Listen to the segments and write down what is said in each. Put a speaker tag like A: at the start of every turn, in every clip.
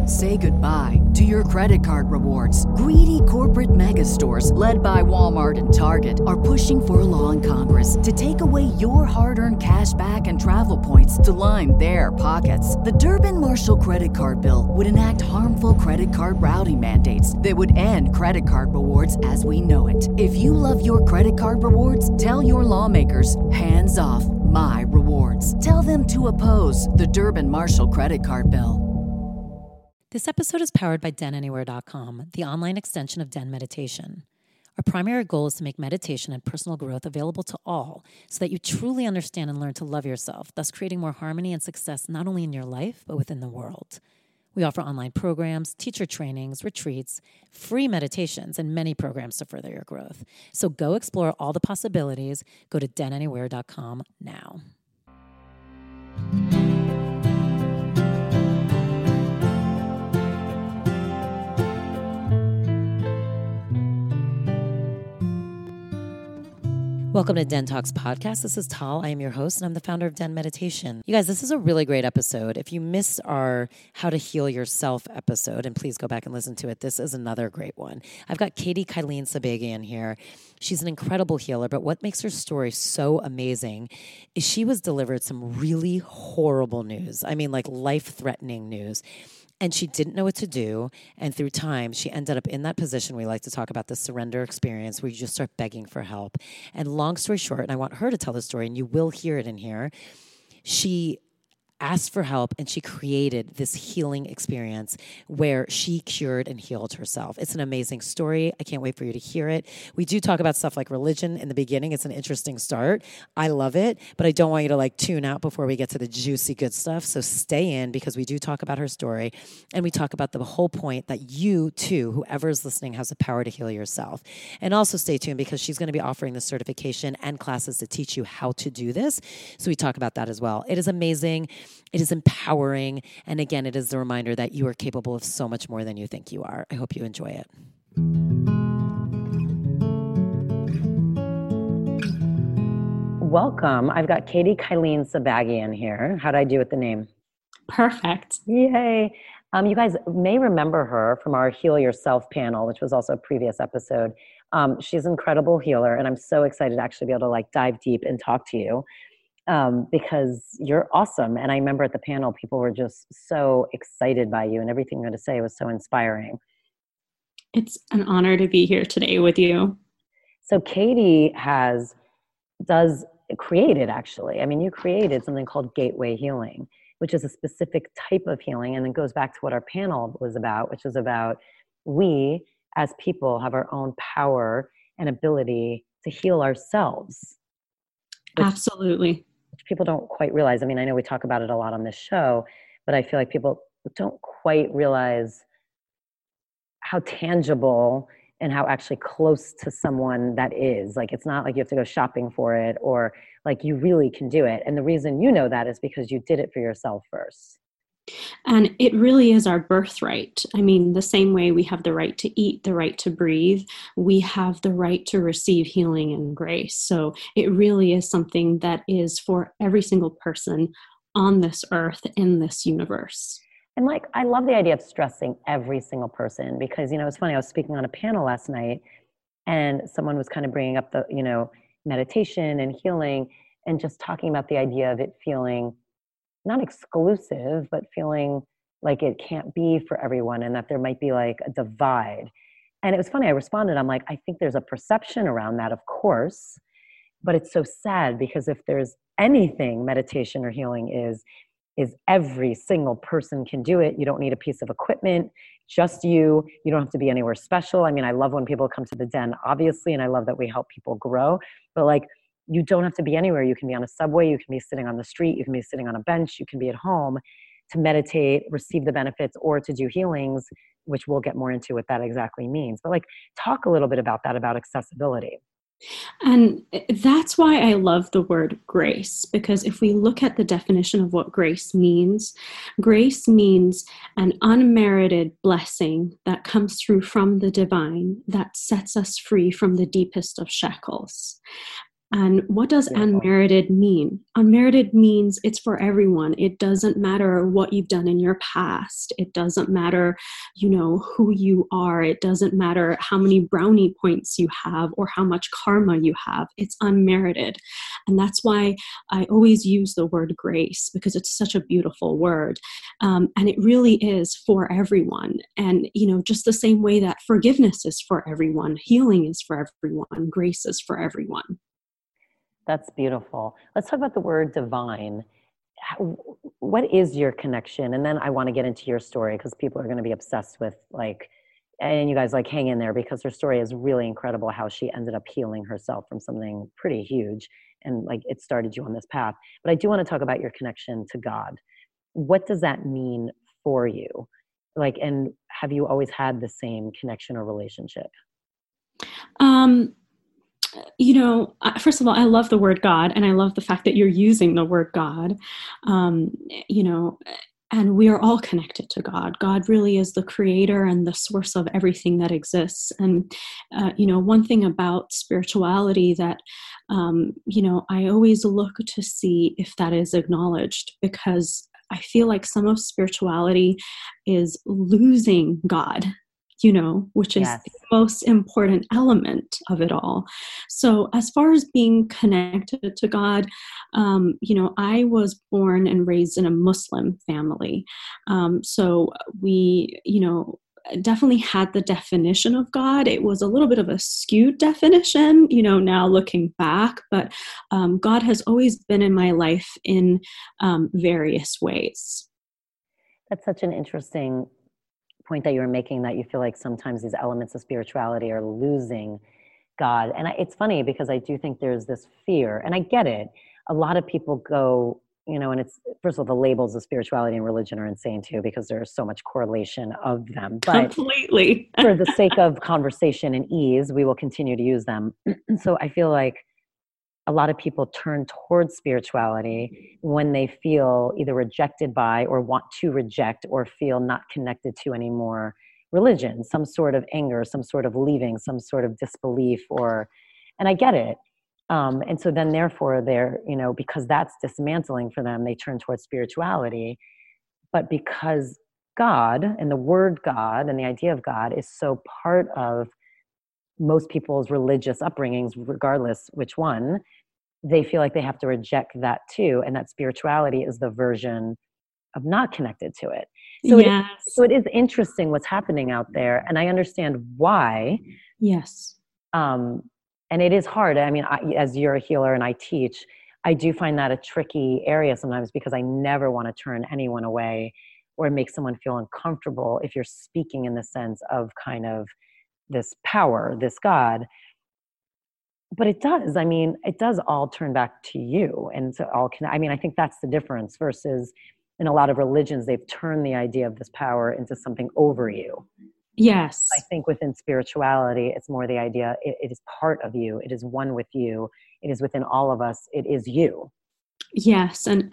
A: Say goodbye to your credit card rewards. Greedy corporate mega stores, led by Walmart and Target, are pushing for a law in Congress to take away your hard-earned cash back and travel points to line their pockets. The Durbin-Marshall credit card bill would enact harmful credit card routing mandates that would end credit card rewards as we know it. If you love your credit card rewards, tell your lawmakers, hands off my rewards. Tell them to oppose the Durbin-Marshall credit card bill.
B: This episode is powered by DenAnywhere.com, the online extension of Den Meditation. Our primary goal is to make meditation and personal growth available to all so that you truly understand and learn to love yourself, thus creating more harmony and success not only in your life, but within the world. We offer online programs, teacher trainings, retreats, free meditations, and many programs to further your growth. So go explore all the possibilities. Go to DenAnywhere.com now. Welcome to Den Talks Podcast. This is Tal. I am your host, and I'm the founder of Den Meditation. You guys, this is a really great episode. If you missed our How to Heal Yourself episode, and please go back and listen to it, this is another great one. I've got Katie Kylene Sabagian here. She's an incredible healer, but what makes her story so amazing is she was delivered some really horrible news. I mean, like life-threatening news. And she didn't know what to do. And through time, she ended up in that position we like to talk about, the surrender experience, where you just start begging for help. And long story short, and I want her to tell the story, and you will hear it in here, she asked for help, and she created this healing experience where she cured and healed herself. It's an amazing story. I can't wait for you to hear it. We do talk about stuff like religion in the beginning. It's an interesting start. I love it, but I don't want you to tune out before we get to the juicy good stuff. So stay in, because we do talk about her story, and we talk about the whole point that you too, whoever is listening, has the power to heal yourself. And also stay tuned, because she's going to be offering the certification and classes to teach you how to do this. So we talk about that as well. It is amazing. It is empowering. And again, it is the reminder that you are capable of so much more than you think you are. I hope you enjoy it. Welcome. I've got Katie Kylene Sabagian here. How'd I do with the name?
C: Perfect.
B: Yay. You guys may remember her from our Heal Yourself panel, which was also a previous episode. She's an incredible healer, and I'm so excited to actually be able to dive deep and talk to you. Because you're awesome. And I remember at the panel, people were just so excited by you, and everything you're going to say was so inspiring.
C: It's an honor to be here today with you.
B: So Katie created actually. I mean, you created something called Gateway Healing, which is a specific type of healing. And it goes back to what our panel was about, which is about we as people have our own power and ability to heal ourselves.
C: Absolutely.
B: Which people don't quite realize. I mean, I know we talk about it a lot on this show, but I feel like people don't quite realize how tangible and how actually close to someone that is. It's not like you have to go shopping for it, or you really can do it. And the reason you know that is because you did it for yourself first.
C: And it really is our birthright. I mean, the same way we have the right to eat, the right to breathe, we have the right to receive healing and grace. So it really is something that is for every single person on this earth, in this universe.
B: And I love the idea of stressing every single person, because, it's funny, I was speaking on a panel last night, and someone was kind of bringing up the, meditation and healing, and just talking about the idea of it feeling not exclusive, but feeling like it can't be for everyone, and that there might be a divide. And it was funny, I responded, I'm like, I think there's a perception around that, of course, but it's so sad, because if there's anything meditation or healing is every single person can do it. You don't need a piece of equipment, just you. You don't have to be anywhere special. I mean, I love when people come to the Den, obviously, and I love that we help people grow, but you don't have to be anywhere. You can be on a subway, you can be sitting on the street, you can be sitting on a bench, you can be at home to meditate, receive the benefits, or to do healings, which we'll get more into what that exactly means. But talk a little bit about that, about accessibility.
C: And that's why I love the word grace, because if we look at the definition of what grace means an unmerited blessing that comes through from the divine that sets us free from the deepest of shackles. And what does
B: Beautiful.
C: unmerited mean? Unmerited means it's for everyone. It doesn't matter what you've done in your past. It doesn't matter, who you are. It doesn't matter how many brownie points you have or how much karma you have. It's unmerited. And that's why I always use the word grace, because it's such a beautiful word. And it really is for everyone. And, just the same way that forgiveness is for everyone, healing is for everyone, grace is for everyone.
B: That's beautiful. Let's talk about the word divine. What is your connection? And then I want to get into your story, because people are going to be obsessed with and you guys hang in there, because her story is really incredible, how she ended up healing herself from something pretty huge. And it started you on this path. But I do want to talk about your connection to God. What does that mean for you? And have you always had the same connection or relationship?
C: First of all, I love the word God, and I love the fact that you're using the word God. um, you know and we are all connected to God. God really is the creator and the source of everything that exists. And one thing about spirituality that I always look to see if that is acknowledged, because I feel like some of spirituality is losing God, which is
B: Yes.
C: the most important element of it all. So as far as being connected to God, I was born and raised in a Muslim family. So we, definitely had the definition of God. It was a little bit of a skewed definition, now looking back, but God has always been in my life in various ways.
B: That's such an interesting point that you were making, that you feel like sometimes these elements of spirituality are losing God. And it's funny, because I do think there's this fear, and I get it. A lot of people go, and it's, first of all, the labels of spirituality and religion are insane too, because there's so much correlation of them. But
C: completely,
B: for the sake of conversation and ease, we will continue to use them. So I feel like a lot of people turn towards spirituality when they feel either rejected by, or want to reject, or feel not connected to anymore religion, some sort of anger, some sort of leaving, some sort of disbelief, and I get it. And so then therefore they're, because that's dismantling for them, they turn towards spirituality. But because God and the word God and the idea of God is so part of most people's religious upbringings, regardless which one, they feel like they have to reject that too. And that spirituality is the version of not connected to it. So,
C: yes.
B: it is interesting what's happening out there. And I understand why.
C: Yes.
B: And it is hard. I mean, as you're a healer and I teach, I do find that a tricky area sometimes, because I never want to turn anyone away or make someone feel uncomfortable if you're speaking in the sense of kind of this power, this God. But it does. I mean, it does all turn back to you. And so I think that's the difference, versus in a lot of religions, they've turned the idea of this power into something over you.
C: Yes.
B: I think within spirituality, it's more the idea, it is part of you. It is one with you. It is within all of us. It is you.
C: Yes. And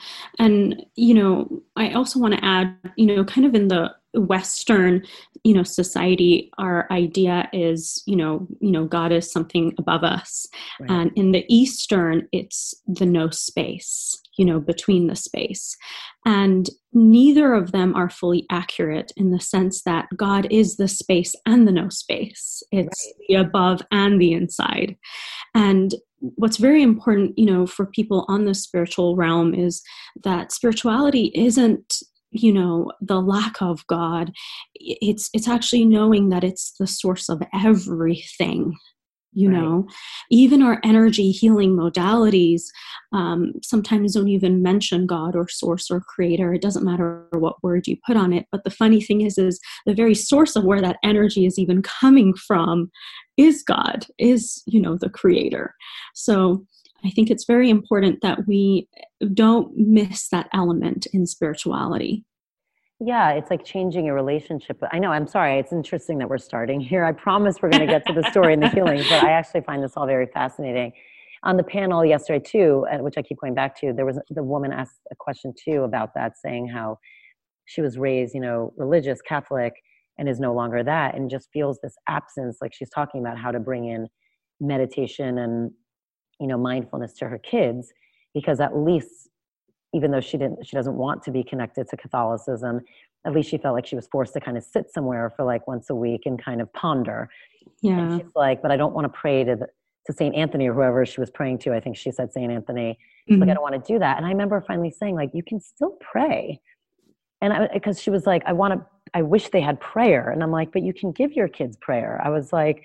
C: I also want to add, kind of in the Western, society, our idea is, God is something above us.
B: Right.
C: And in the Eastern, it's the no space, between the space. And neither of them are fully accurate, in the sense that God is the space and the no space. It's
B: Right.
C: the above and the inside. And what's very important, for people on the spiritual realm, is that spirituality isn't, the lack of God. It's actually knowing that it's the source of everything.
B: Right.
C: Even our energy healing modalities sometimes don't even mention God or source or creator. It doesn't matter what word you put on it. But the funny thing is the very source of where that energy is even coming from is God, is, the creator. So I think it's very important that we don't miss that element in spirituality.
B: Yeah, it's like changing your relationship. I know, I'm sorry. It's interesting that we're starting here. I promise we're going to get to the story and the healing, but I actually find this all very fascinating. On the panel yesterday too, which I keep going back to, the woman asked a question too about that, saying how she was raised, religious, Catholic, and is no longer that, and just feels this absence. Like she's talking about how to bring in meditation and mindfulness to her kids, because at least, even though she doesn't want to be connected to Catholicism, at least she felt like she was forced to kind of sit somewhere for like once a week and kind of ponder.
C: Yeah.
B: And she's like, but I don't want to pray to St. Anthony or whoever she was praying to. I think she said St. Anthony. She's like, I don't want to do that. And I remember finally saying, like, you can still pray. And because she was like, I wish they had prayer. And I'm like, but you can give your kids prayer. I was like,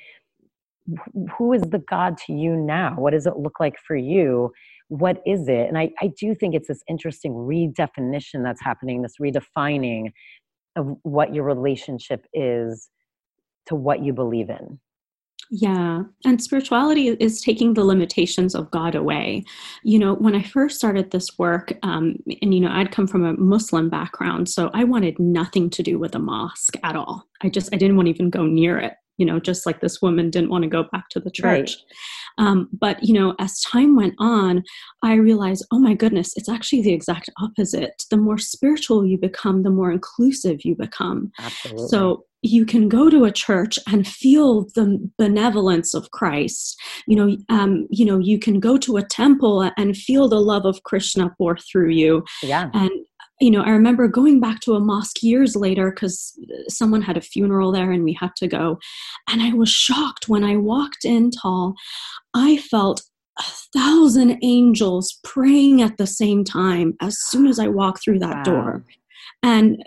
B: who is the God to you now? What does it look like for you? What is it? And I do think it's this interesting redefinition that's happening, this redefining of what your relationship is to what you believe in.
C: Yeah. And spirituality is taking the limitations of God away. When I first started this work, and, I'd come from a Muslim background, so I wanted nothing to do with a mosque at all. I didn't want to even go near it, just like this woman didn't want to go back to the church. Right. But, as time went on, I realized, oh my goodness, it's actually the exact opposite. The more spiritual you become, the more inclusive you become.
B: Absolutely.
C: So you can go to a church and feel the benevolence of Christ. You can go to a temple and feel the love of Krishna pour through you.
B: Yeah.
C: And I remember going back to a mosque years later because someone had a funeral there and we had to go. And I was shocked when I walked in, Tal. I felt 1,000 angels praying at the same time as soon as I walked through that door. And,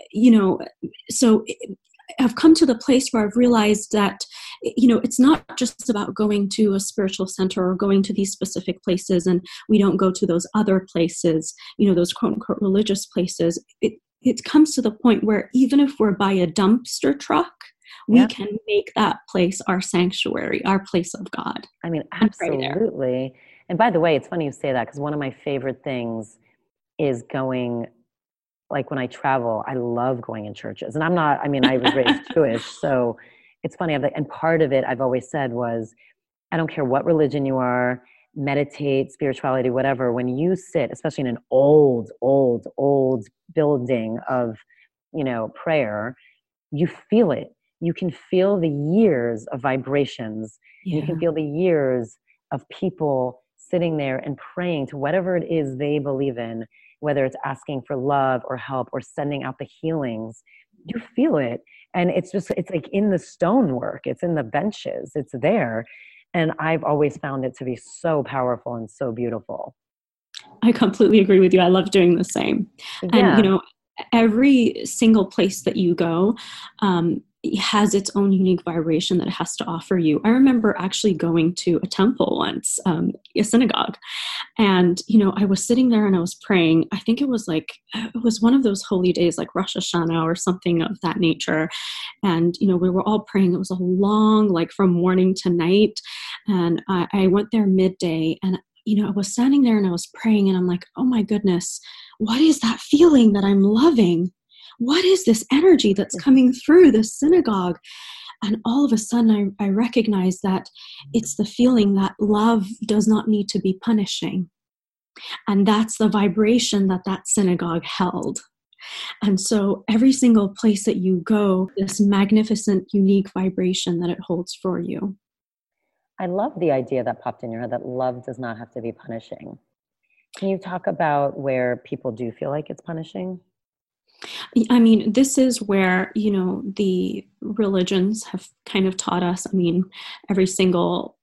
C: so I've come to the place where I've realized that, it's not just about going to a spiritual center or going to these specific places, and we don't go to those other places, those quote unquote religious places. It comes to the point where even if we're by a dumpster truck, we can make that place our sanctuary, our place of God.
B: I mean, absolutely. And by the way, it's funny you say that, because one of my favorite things is going, like when I travel, I love going in churches. And I was raised Jewish, so it's funny. And part of it I've always said was, I don't care what religion you are, meditate, spirituality, whatever, when you sit, especially in an old building of, prayer, you feel it. You can feel the years of vibrations. Yeah. You can feel the years of people sitting there and praying to whatever it is they believe in, whether it's asking for love or help or sending out the healings. You feel it. And it's like in the stonework, it's in the benches, it's there. And I've always found it to be so powerful and so beautiful.
C: I completely agree with you. I love doing the same. Yeah. And, every single place that you go, has its own unique vibration that it has to offer you. I remember actually going to a temple once, a synagogue, and, I was sitting there and I was praying. I think it was one of those holy days, like Rosh Hashanah or something of that nature. And, we were all praying. It was a long, like from morning to night. And I went there midday, and I was standing there and I was praying, and I'm like, oh my goodness, what is that feeling that I'm loving? What is this energy that's coming through this synagogue? And all of a sudden I recognize that it's the feeling that love does not need to be punishing. And that's the vibration that synagogue held. And so every single place that you go, this magnificent, unique vibration that it holds for you.
B: I love the idea that popped in your head, that love does not have to be punishing. Can you talk about where people do feel like it's punishing?
C: I mean, this is where, the religions have kind of taught us. I mean, every single,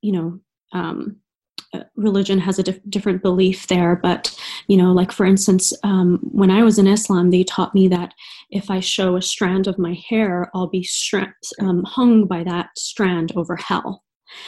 C: religion has a different belief there. But, like for instance, when I was in Islam, they taught me that if I show a strand of my hair, I'll be hung by that strand over hell.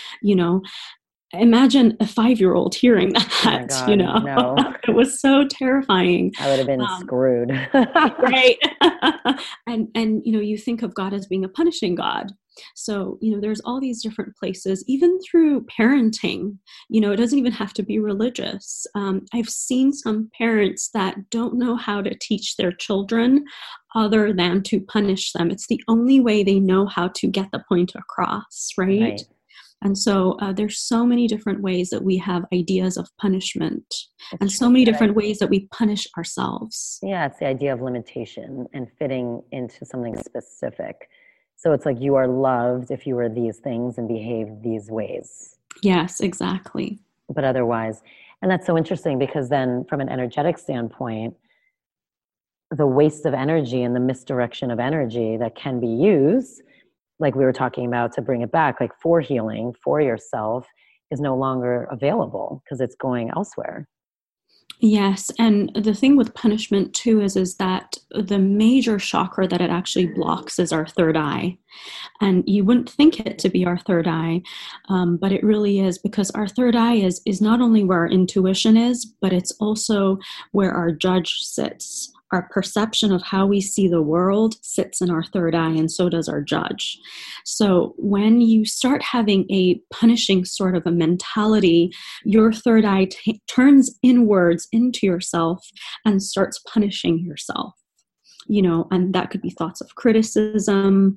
C: Imagine a 5-year-old hearing that,
B: oh my God, no.
C: It was so terrifying.
B: I would have been screwed.
C: Right. and, you think of God as being a punishing God. So, there's all these different places, even through parenting, it doesn't even have to be religious. I've seen some parents that don't know how to teach their children other than to punish them. It's the only way they know how to get the point across, right? And so there's so many different ways that we have ideas of punishment, and so many different ways that we punish ourselves.
B: Yeah, it's the idea of limitation and fitting into something specific. So it's like you are loved if you are these things and behave these ways.
C: Yes, exactly.
B: but otherwise, and that's so interesting because then from an energetic standpoint, the waste of energy and the misdirection of energy that can be used, like we were talking about, to bring it back, like for healing for yourself, is no longer available because it's going elsewhere.
C: Yes, and the thing with punishment too is that the major chakra that it actually blocks is our third eye. And you wouldn't think it to be our third eye, but it really is, because our third eye is not only where our intuition is, but it's also where our judge sits. Our perception of how we see the world sits in our third eye, and so does our judge. So when you start having a punishing sort of a mentality, your third eye turns inwards into yourself and starts punishing yourself. And that could be thoughts of criticism,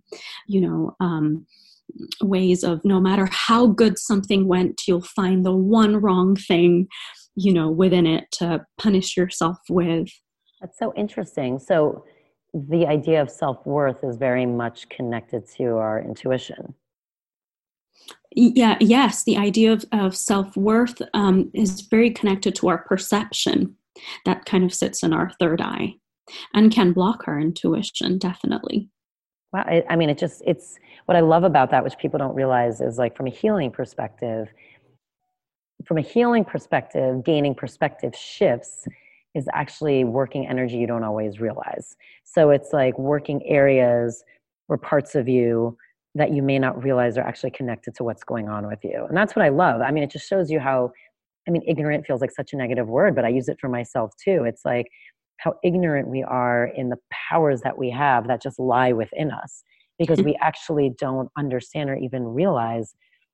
C: ways of, no matter how good something went, you'll find the one wrong thing, within it to punish yourself with.
B: That's so interesting. So the idea of self-worth is very much connected to our intuition.
C: Yeah, yes, the idea of self-worth is very connected to our perception that kind of sits in our third eye and can block our intuition, definitely.
B: Wow. It's what I love about that, which people don't realize, is like from a healing perspective, gaining perspective shifts is actually working energy you don't always realize. So it's like working areas or parts of you that you may not realize are actually connected to what's going on with you. And that's what I love. It just shows you how, ignorant feels like such a negative word, but I use it for myself too. It's like how ignorant we are in the powers that we have that just lie within us, because we actually don't understand or even realize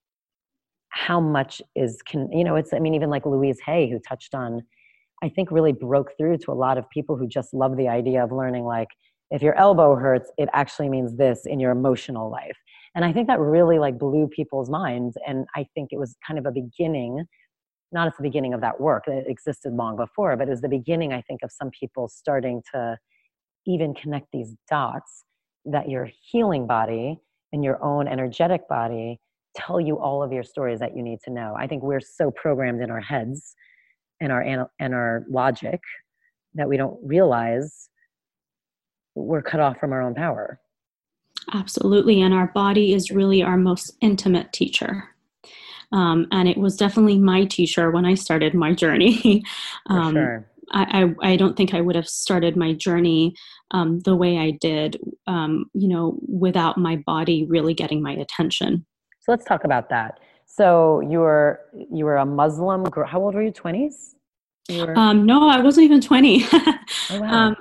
B: how much even like Louise Hay, who touched on, I think really broke through to a lot of people who just love the idea of learning, like, if your elbow hurts, it actually means this in your emotional life. And I think that really like blew people's minds. And I think it was kind of a beginning, not at the beginning of that work, it existed long before, but it was the beginning, I think, of some people starting to even connect these dots, that your healing body and your own energetic body tell you all of your stories that you need to know. I think we're so programmed in our heads and our logic that we don't realize we're cut off from our own power.
C: Absolutely. And our body is really our most intimate teacher. And it was definitely my teacher when I started my journey.
B: For sure.
C: I don't think I would have started my journey the way I did, without my body really getting my attention.
B: So let's talk about that. So you were a Muslim girl. How old were you? 20s?
C: No, I wasn't even 20.
B: Oh, wow.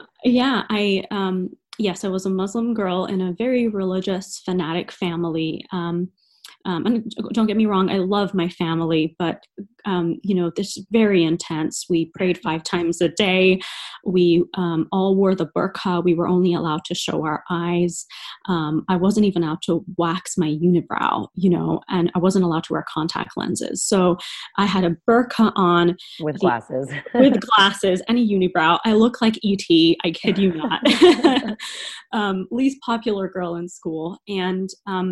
C: Yes, I was a Muslim girl in a very religious, fanatic family. And don't get me wrong, I love my family, but, this is very intense. We prayed 5 times a day. We all wore the burqa. We were only allowed to show our eyes. I wasn't even allowed to wax my unibrow, and I wasn't allowed to wear contact lenses. So I had a burqa on.
B: With glasses.
C: With glasses and a unibrow. I look like E.T., I kid you not. Least popular girl in school. And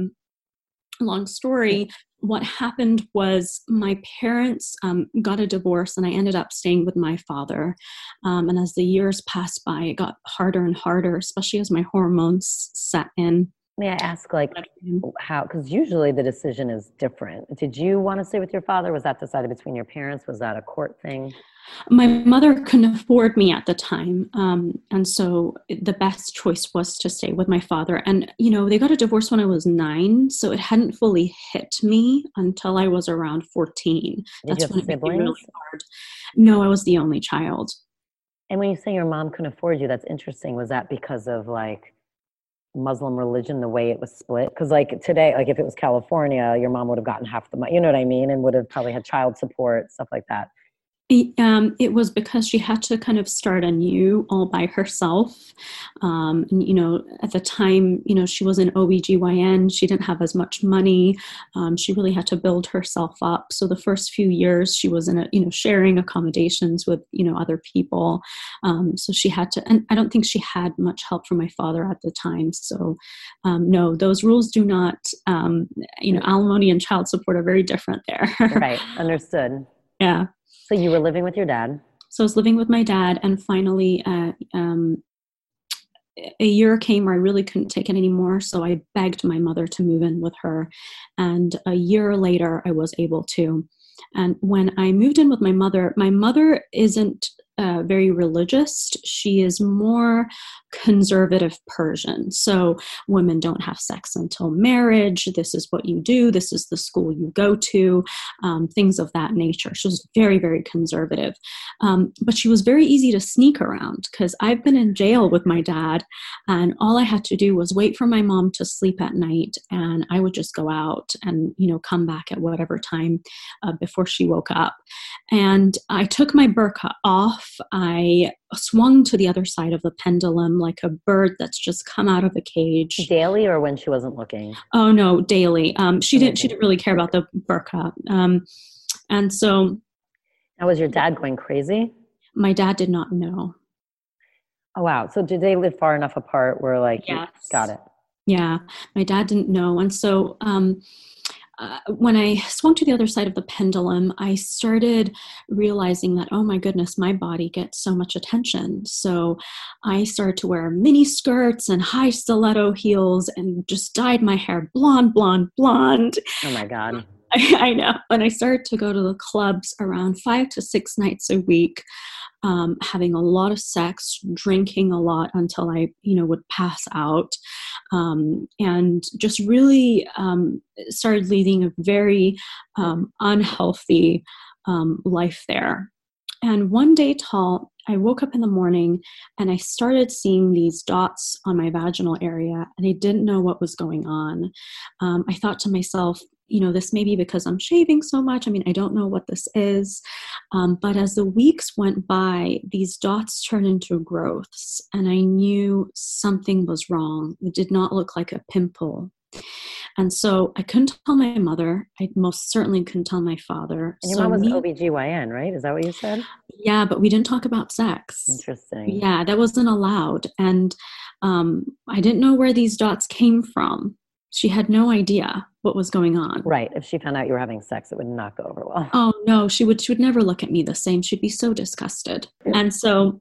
C: long story, what happened was my parents got a divorce, and I ended up staying with my father. And as the years passed by, it got harder and harder, especially as my hormones set in.
B: May I ask, like, how, because usually the decision is different. Did you want to stay with your father? Was that decided between your parents? Was that a court thing?
C: My mother couldn't afford me at the time. And so the best choice was to stay with my father. And, they got a divorce when I was 9. So it hadn't fully hit me until I was around 14. That's when it became really hard. No, I was the only child.
B: And when you say your mom couldn't afford you, that's interesting. Was that because of like Muslim religion, the way it was split? Because like today, like if it was California, your mom would have gotten half the money, you know what I mean? And would have probably had child support, stuff like that.
C: It was because she had to kind of start anew all by herself. And, at the time, she was an OBGYN. She didn't have as much money. She really had to build herself up. So the first few years she was in sharing accommodations with, other people. So she had to, and I don't think she had much help from my father at the time. So no, those rules do not, alimony and child support are very different there.
B: Right. Understood.
C: Yeah.
B: So you were living with your dad.
C: So I was living with my dad, and finally, a year came where I really couldn't take it anymore. So I begged my mother to move in with her. And a year later, I was able to. And when I moved in with my mother isn't very religious. She is more conservative Persian. So women don't have sex until marriage. This is what you do. This is the school you go to, things of that nature. She was very, very conservative. But she was very easy to sneak around because I've been in jail with my dad, and all I had to do was wait for my mom to sleep at night, and I would just go out and, come back at whatever time before she woke up. And I took my burqa off. I swung to the other side of the pendulum like a bird that's just come out of a cage.
B: Daily or when she wasn't looking?
C: Oh no, daily. She didn't really care about the burqa. And so.
B: Now, was your dad going crazy?
C: My dad did not know.
B: Oh, wow. So did they live far enough apart where
C: Yes.
B: Got it.
C: Yeah, my dad didn't know. And so when I swung to the other side of the pendulum, I started realizing that, oh my goodness, my body gets so much attention. So I started to wear mini skirts and high stiletto heels and just dyed my hair blonde.
B: Oh my God.
C: I know. And I started to go to the clubs around 5 to 6 nights a week, having a lot of sex, drinking a lot until I, would pass out, and just really started leading a very unhealthy life there. And one day, Tal, I woke up in the morning and I started seeing these dots on my vaginal area, and I didn't know what was going on. I thought to myself, this may be because I'm shaving so much. I mean, I don't know what this is. But as the weeks went by, these dots turned into growths, and I knew something was wrong. It did not look like a pimple. And so I couldn't tell my mother. I most certainly couldn't tell my father.
B: And your mom was an OBGYN, right? Is that what you said?
C: Yeah, but we didn't talk about sex.
B: Interesting.
C: Yeah, that wasn't allowed. And I didn't know where these dots came from. She had no idea what was going on.
B: Right. If she found out you were having sex, it would not go over well.
C: Oh no, she would never look at me the same. She'd be so disgusted. And so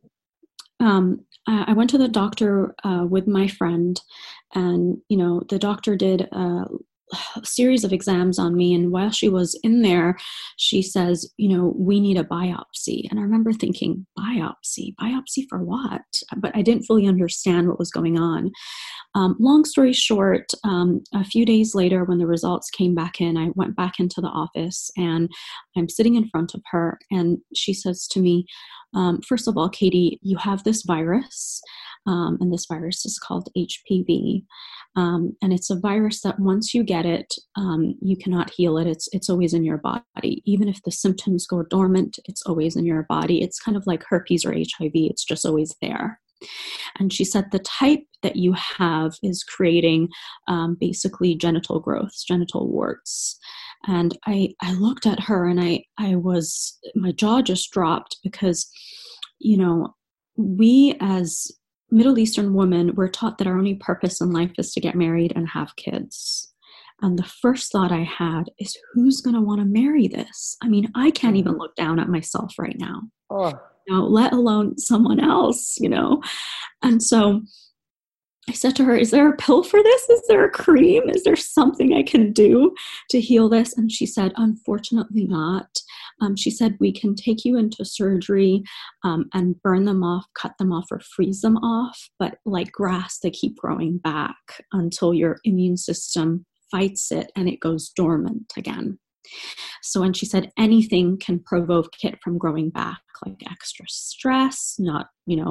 C: I went to the doctor with my friend, and the doctor did a series of exams on me, and while she was in there, she says, we need a biopsy. And I remember thinking, biopsy for what? But I didn't fully understand what was going on. Long story short, a few days later, when the results came back in, I went back into the office, and I'm sitting in front of her, and she says to me, first of all, Katie, you have this virus, and this virus is called HPV. And it's a virus that once you get it, you cannot heal it. It's always in your body. Even if the symptoms go dormant, it's always in your body. It's kind of like herpes or HIV. It's just always there. And she said the type that you have is creating basically genital growths, genital warts. And I looked at her, and my jaw just dropped because, we as Middle Eastern women, we're taught that our only purpose in life is to get married and have kids. And the first thought I had is, who's going to want to marry this? I mean, I can't even look down at myself right now.
B: Oh.
C: Let alone someone else, And so I said to her, is there a pill for this? Is there a cream? Is there something I can do to heal this? And she said, unfortunately not. She said, we can take you into surgery and burn them off, cut them off, or freeze them off. But like grass, they keep growing back until your immune system fights it and it goes dormant again. So when she said anything can provoke it from growing back, like extra stress, not,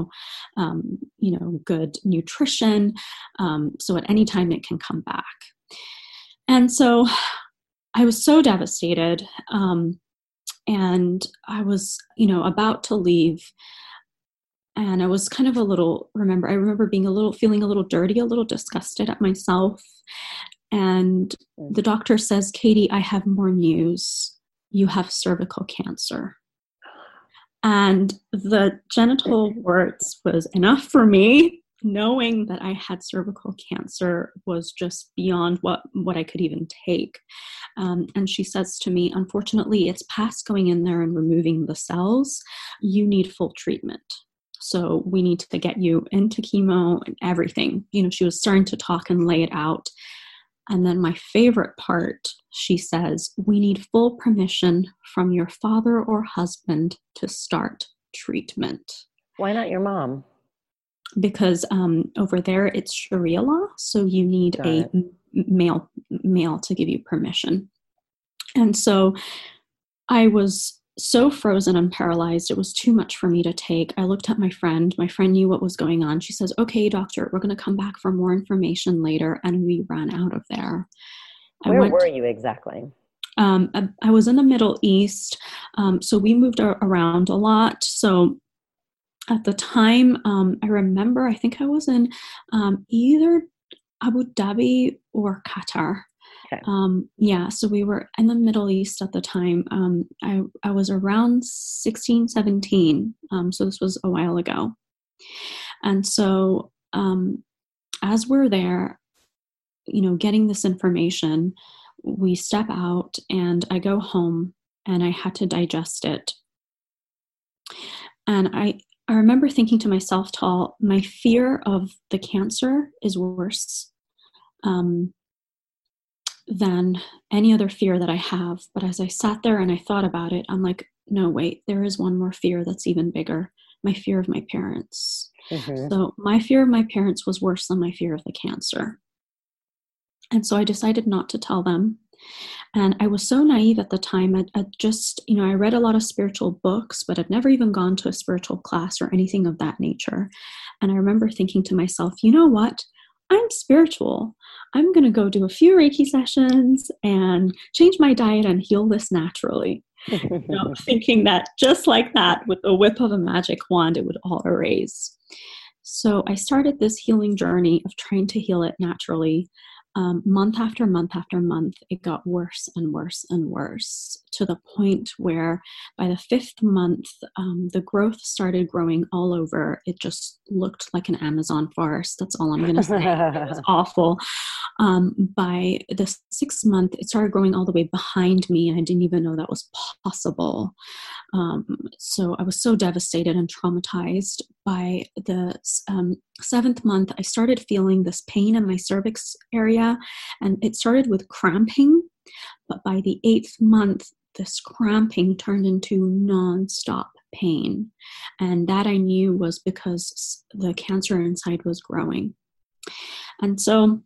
C: good nutrition. So at any time it can come back. And so I was so devastated. And I was, about to leave. And I was kind of I remember feeling a little dirty, a little disgusted at myself. And the doctor says, Katie, I have more news. You have cervical cancer. And the genital warts was enough for me. knowing that I had cervical cancer was just beyond what I could even take. And she says to me, unfortunately, it's past going in there and removing the cells. You need full treatment. So we need to get you into chemo and everything. She was starting to talk and lay it out. And then my favorite part, she says, we need full permission from your father or husband to start treatment.
B: Why not your mom?
C: Because over there it's Sharia law, so you need a male to give you permission. And so I was so frozen and paralyzed. It was too much for me to take. I looked at my friend. My friend knew what was going on. She says, okay, doctor, we're going to come back for more information later. And we ran out of there.
B: Where were you exactly?
C: I was in the Middle East. So we moved around a lot. So at the time, I remember, I think I was in either Abu Dhabi or Qatar.
B: Okay.
C: So we were in the Middle East at the time. I was around 16, 17. So this was a while ago. And so as we're there, getting this information, we step out and I go home and I had to digest it. And I remember thinking to myself, Tal, my fear of the cancer is worse than any other fear that I have. But as I sat there and I thought about it, I'm like, no, wait, there is one more fear that's even bigger. My fear of my parents. Mm-hmm. So my fear of my parents was worse than my fear of the cancer. And so I decided not to tell them. And I was so naive at the time. I just, I read a lot of spiritual books, but I'd never even gone to a spiritual class or anything of that nature. And I remember thinking to myself, you know what? I'm spiritual. I'm going to go do a few Reiki sessions and change my diet and heal this naturally. Thinking that just like that, with the whip of a magic wand, it would all erase. So I started this healing journey of trying to heal it naturally. Month after month after month, it got worse and worse and worse, to the point where by the 5th month, the growth started growing all over. It just looked like an Amazon forest. That's all I'm going to say. It was awful. By the 6th month, it started growing all the way behind me. I didn't even know that was possible. So I was so devastated and traumatized. By the 7th month, I started feeling this pain in my cervix area, and it started with cramping. But by the 8th month, this cramping turned into nonstop pain. And that I knew was because the cancer inside was growing. And so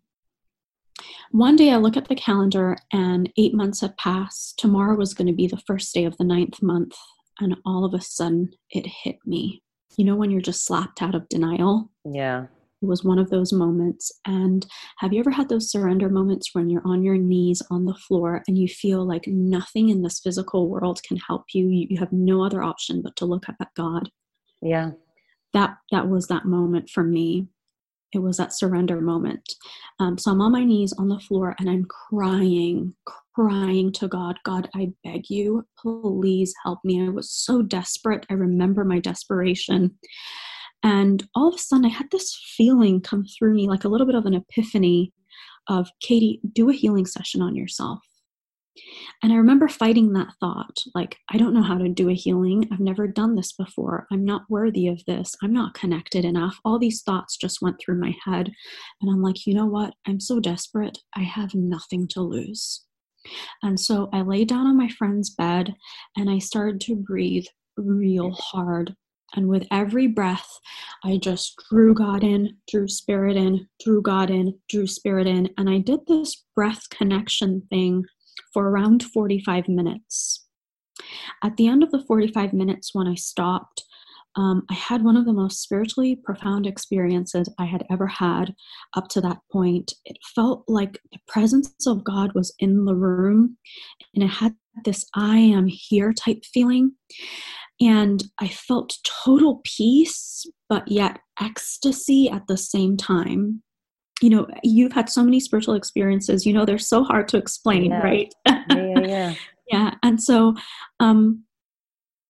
C: one day I look at the calendar and 8 months had passed. Tomorrow was going to be the first day of the 9th month. And all of a sudden it hit me. When you're just slapped out of denial?
B: Yeah.
C: It was one of those moments. And have you ever had those surrender moments when you're on your knees on the floor and you feel like nothing in this physical world can help you? You have no other option but to look up at God.
B: Yeah.
C: That was that moment for me. It was that surrender moment. So I'm on my knees on the floor and I'm crying to God. God, I beg you, please help me. I was so desperate. I remember my desperation. And all of a sudden I had this feeling come through me, like a little bit of an epiphany of, Katie, do a healing session on yourself. And I remember fighting that thought, like, I don't know how to do a healing. I've never done this before. I'm not worthy of this. I'm not connected enough. All these thoughts just went through my head. And I'm like, you know what? I'm so desperate. I have nothing to lose. And so I lay down on my friend's bed and I started to breathe real hard. And with every breath, I just drew God in, drew spirit in, drew God in, drew spirit in. And I did this breath connection thing for around 45 minutes. At the end of the 45 minutes, when I stopped, I had one of the most spiritually profound experiences I had ever had up to that point. It felt like the presence of God was in the room, and it had this I am here type feeling. And I felt total peace, but yet ecstasy at the same time. You've had so many spiritual experiences, they're so hard to explain, right?
B: Yeah.
C: Yeah. And so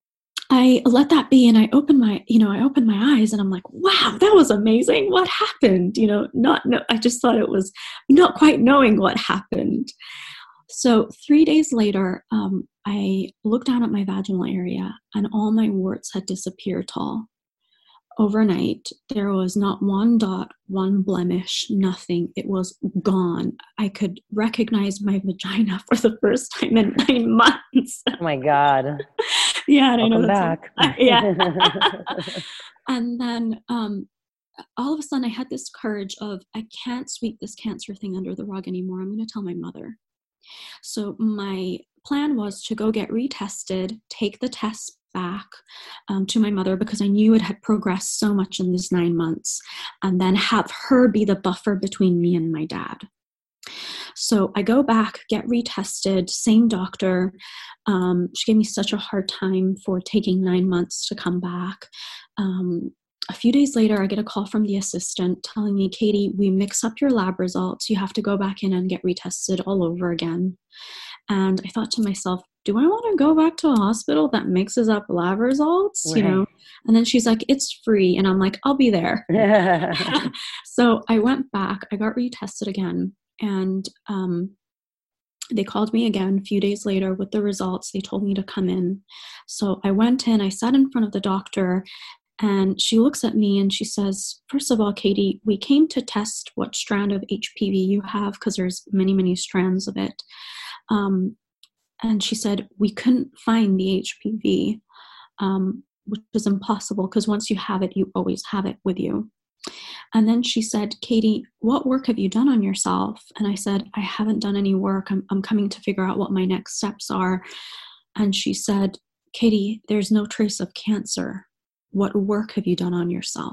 C: I let that be, and I opened my eyes, and I'm like, wow, that was amazing. What happened? I just thought it was not quite knowing what happened. So 3 days later, I looked down at my vaginal area, and all my warts had disappeared, Tall. Overnight, there was not one dot, one blemish, nothing. It was gone. I could recognize my vagina for the first time in 9 months.
B: Oh my God.
C: Yeah, and
B: Welcome
C: I know
B: back.
C: yeah. And then all of a sudden I had this courage of, I can't sweep this cancer thing under the rug anymore. I'm going to tell my mother. So my plan was to go get retested, take the test back to my mother, because I knew it had progressed so much in these 9 months, and then have her be the buffer between me and my dad. So I go back, get retested, same doctor. She gave me such a hard time for taking 9 months to come back. A few days later, I get a call from the assistant telling me, Katie, we mix up your lab results. You have to go back in and get retested all over again. And I thought to myself, do I want to go back to a hospital that mixes up lab results?
B: Right.
C: And then she's like, it's free. And I'm like, I'll be there. So I went back, I got retested again. And they called me again a few days later with the results. They told me to come in. So I went in, I sat in front of the doctor, and she looks at me and she says, first of all, Katie, we came to test what strand of HPV you have, because there's many, many strands of it. And she said, we couldn't find the HPV, which is impossible, because once you have it, you always have it with you. And then she said, Katie, what work have you done on yourself? And I said, I haven't done any work. I'm coming to figure out what my next steps are. And she said, Katie, there's no trace of cancer. What work have you done on yourself?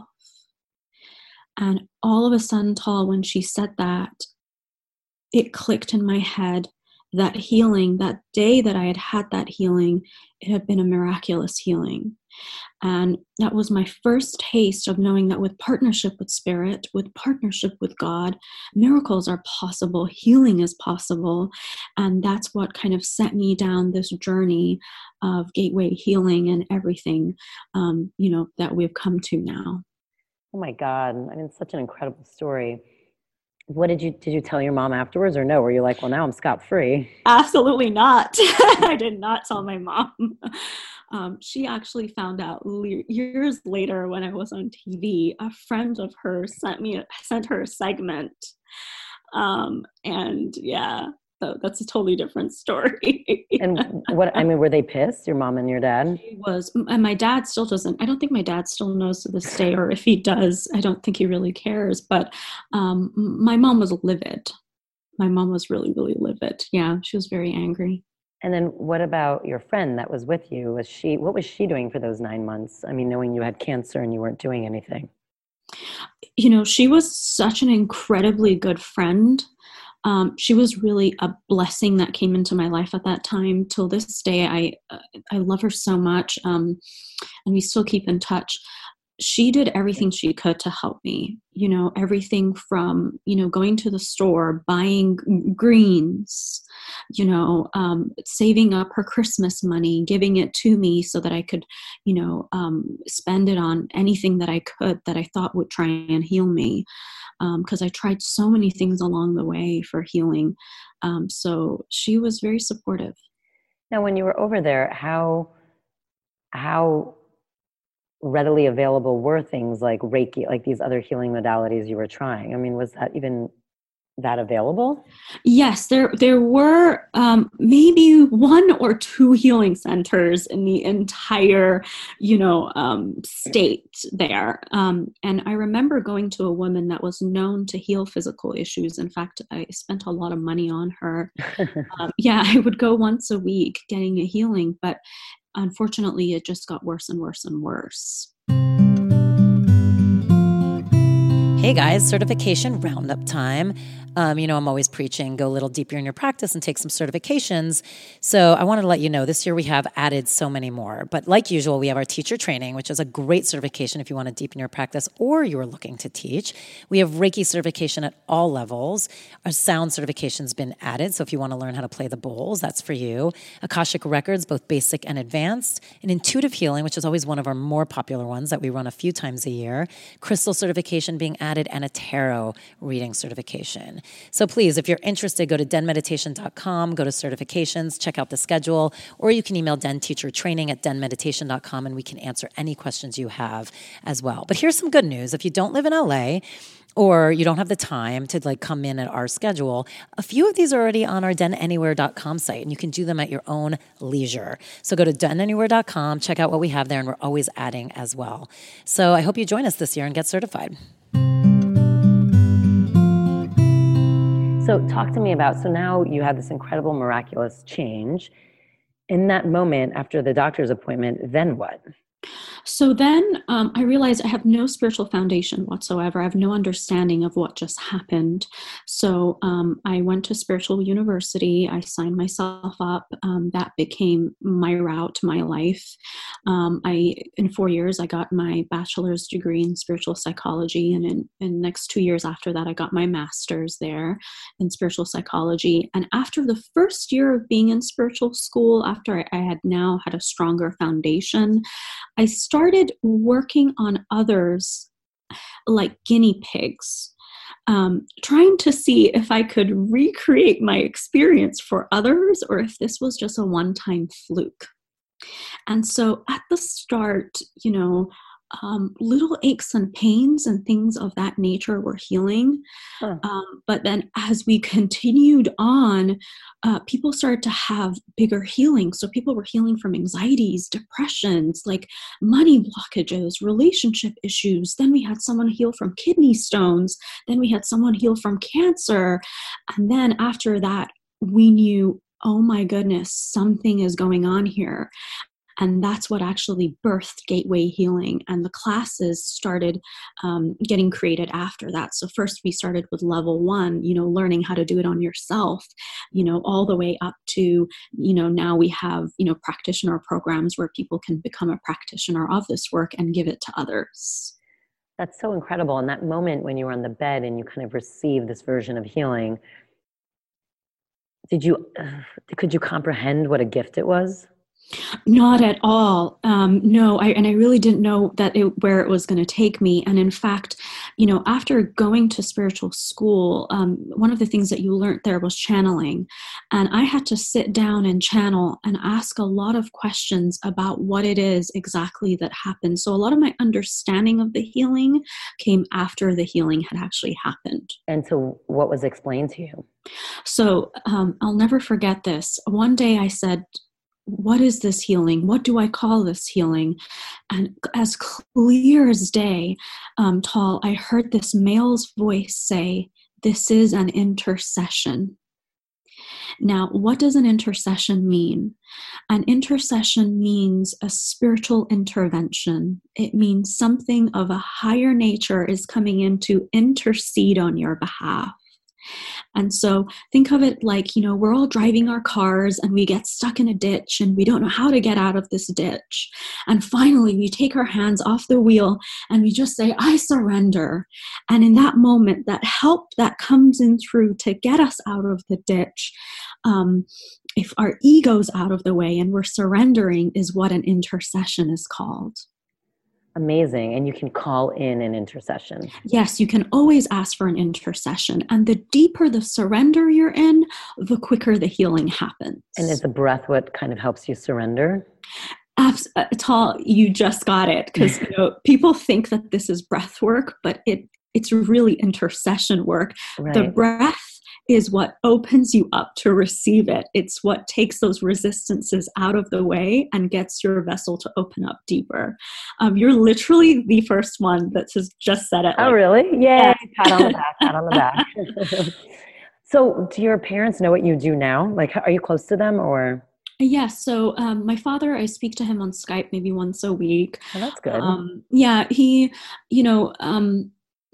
C: And all of a sudden, Tall, when she said that, it clicked in my head. That healing, that day that I had had that healing, it had been a miraculous healing. And that was my first taste of knowing that with partnership with Spirit, with partnership with God, miracles are possible, healing is possible. And that's what kind of set me down this journey of Gateway Healing and everything, that we've come to now.
B: Oh my God. I mean, it's such an incredible story. What did you tell your mom afterwards, or no? Were you like, well, now I'm scot-free?
C: Absolutely not. I did not tell my mom. She actually found out years later when I was on TV. A friend of hers sent her a segment. And yeah, so that's a totally different story.
B: And were they pissed, your mom and your dad?
C: He was, and my dad still doesn't. I don't think my dad still knows to this day, or if he does, I don't think he really cares. But my mom was livid. My mom was really, really livid. Yeah, she was very angry.
B: And then what about your friend that was with you? What was she doing for those 9 months? I mean, knowing you had cancer and you weren't doing anything.
C: She was such an incredibly good friend. She was really a blessing that came into my life at that time. Till this day, I love her so much, and we still keep in touch. She did everything she could to help me, everything from, going to the store, buying greens, saving up her Christmas money, giving it to me so that I could, spend it on anything that I could that I thought would try and heal me. Because I tried so many things along the way for healing. So she was very supportive.
B: Now, when you were over there, how readily available were things like Reiki, like these other healing modalities you were trying? I mean, was that even that available?
C: Yes, there were maybe 1 or 2 healing centers in the entire, state there. And I remember going to a woman that was known to heal physical issues. In fact, I spent a lot of money on her. I would go once a week getting a healing, but unfortunately, it just got worse and worse and worse.
B: Hey guys, certification roundup time. I'm always preaching, go a little deeper in your practice and take some certifications. So I wanted to let you know this year we have added so many more. But like usual, we have our teacher training, which is a great certification if you want to deepen your practice or you are looking to teach. We have Reiki certification at all levels. Our sound certification's been added. So if you want to learn how to play the bowls, that's for you. Akashic Records, both basic and advanced. And intuitive healing, which is always one of our more popular ones that we run a few times a year. Crystal certification being added and a tarot reading certification. So please, if you're interested, go to denmeditation.com, go to certifications, check out the schedule, or you can email denteachertraining@denmeditation.com and we can answer any questions you have as well. But here's some good news. If you don't live in LA, or you don't have the time to come in at our schedule, a few of these are already on our denanywhere.com site, and you can do them at your own leisure. So go to denanywhere.com, check out what we have there, and we're always adding as well. So I hope you join us this year and get certified. So talk to me about, so now you had this incredible, miraculous change. In that moment, after the doctor's appointment, then what?
C: So then I realized I have no spiritual foundation whatsoever. I have no understanding of what just happened. So I went to spiritual university. I signed myself up. That became my route, my life. In 4 years, I got my bachelor's degree in spiritual psychology. And in the next 2 years after that, I got my master's there in spiritual psychology. And after the first year of being in spiritual school, after I had now had a stronger foundation, I started working on others like guinea pigs, trying to see if I could recreate my experience for others or if this was just a one-time fluke. And so at the start, little aches and pains and things of that nature were healing. But then as we continued on, people started to have bigger healing. So people were healing from anxieties, depressions, like money blockages, relationship issues. Then we had someone heal from kidney stones. Then we had someone heal from cancer. And then after that, we knew, oh my goodness, something is going on here. And that's what actually birthed Gateway Healing. And the classes started getting created after that. So first we started with level 1, learning how to do it on yourself, all the way up to, now we have, practitioner programs where people can become a practitioner of this work and give it to others.
B: That's so incredible. And that moment when you were on the bed and you kind of received this version of healing, could you comprehend what a gift it was?
C: Not at all. No, I really didn't know where it was going to take me. And in fact, after going to spiritual school, one of the things that you learned there was channeling. And I had to sit down and channel and ask a lot of questions about what it is exactly that happened. So a lot of my understanding of the healing came after the healing had actually happened.
B: And so what was explained to you?
C: So I'll never forget this. One day I said, what is this healing? What do I call this healing? And as clear as day, Tal, I heard this male's voice say, this is an intercession. Now, what does an intercession mean? An intercession means a spiritual intervention. It means something of a higher nature is coming in to intercede on your behalf. And so think of it like, we're all driving our cars and we get stuck in a ditch and we don't know how to get out of this ditch. And finally, we take our hands off the wheel and we just say, I surrender. And in that moment, that help that comes in through to get us out of the ditch, if our ego's out of the way and we're surrendering, is what an intercession is called.
B: Amazing. And you can call in an intercession.
C: Yes, you can always ask for an intercession. And the deeper the surrender you're in, the quicker the healing happens.
B: And is the breath what kind of helps you surrender?
C: Tal, you just got it. Because people think that this is breath work, but it's really intercession work. Right. The breath is what opens you up to receive it. It's what takes those resistances out of the way and gets your vessel to open up deeper. You're literally the first one that has just said it.
B: Oh, really? Yay. Yeah. Pat on the back, pat on the back. So do your parents know what you do now? Like, are you close to them or?
C: Yes. So my father, I speak to him on Skype maybe once a week.
B: Oh, that's good.
C: Yeah, he,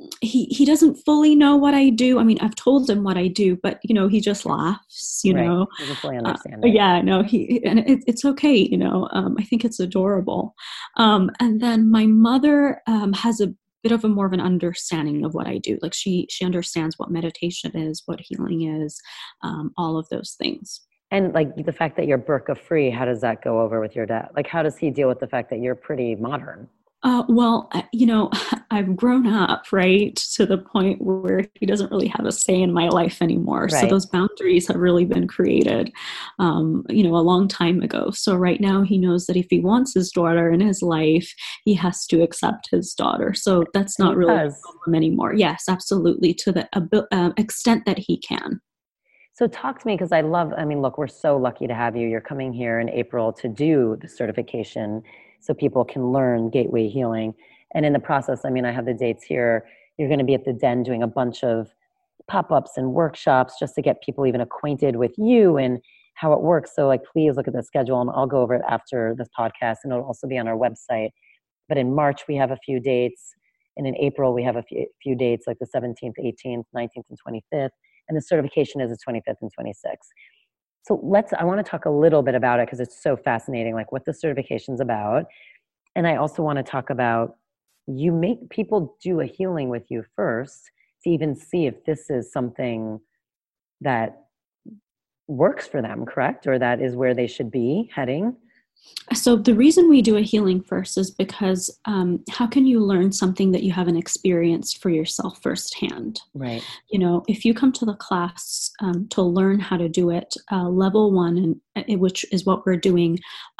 C: he doesn't fully know what I do. I mean, I've told him what I do, but he just laughs,
B: Right. Doesn't fully understand it.
C: Yeah, no, it's okay. I think it's adorable. And then my mother has a bit of a more of an understanding of what I do. Like she understands what meditation is, what healing is, all of those things.
B: And like the fact that you're burqa free, how does that go over with your dad? Like, how does he deal with the fact that you're pretty modern?
C: Well, I've grown up, right, to the point where he doesn't really have a say in my life anymore.
B: Right.
C: So those boundaries have really been created, a long time ago. So right now he knows that if he wants his daughter in his life, he has to accept his daughter. So that's not really a problem anymore. Yes, absolutely, to the extent that he can.
B: So talk to me, because look, we're so lucky to have you. You're coming here in April to do the certification so people can learn gateway healing. And in the process, I have the dates here. You're going to be at the Den doing a bunch of pop-ups and workshops just to get people even acquainted with you and how it works. So please look at the schedule, and I'll go over it after this podcast, and it'll also be on our website. But in March, we have a few dates. And in April, we have a few dates like the 17th, 18th, 19th, and 25th. And the certification is the 25th and 26th. So I want to talk a little bit about it because it's so fascinating, like what the certification's about. And I also want to talk about, you make people do a healing with you first to even see if this is something that works for them, correct? Or that is where they should be heading.
C: So the reason we do a healing first is because how can you learn something that you haven't experienced for yourself firsthand?
B: Right.
C: If you come to the class to learn how to do it, level 1, which is what we're doing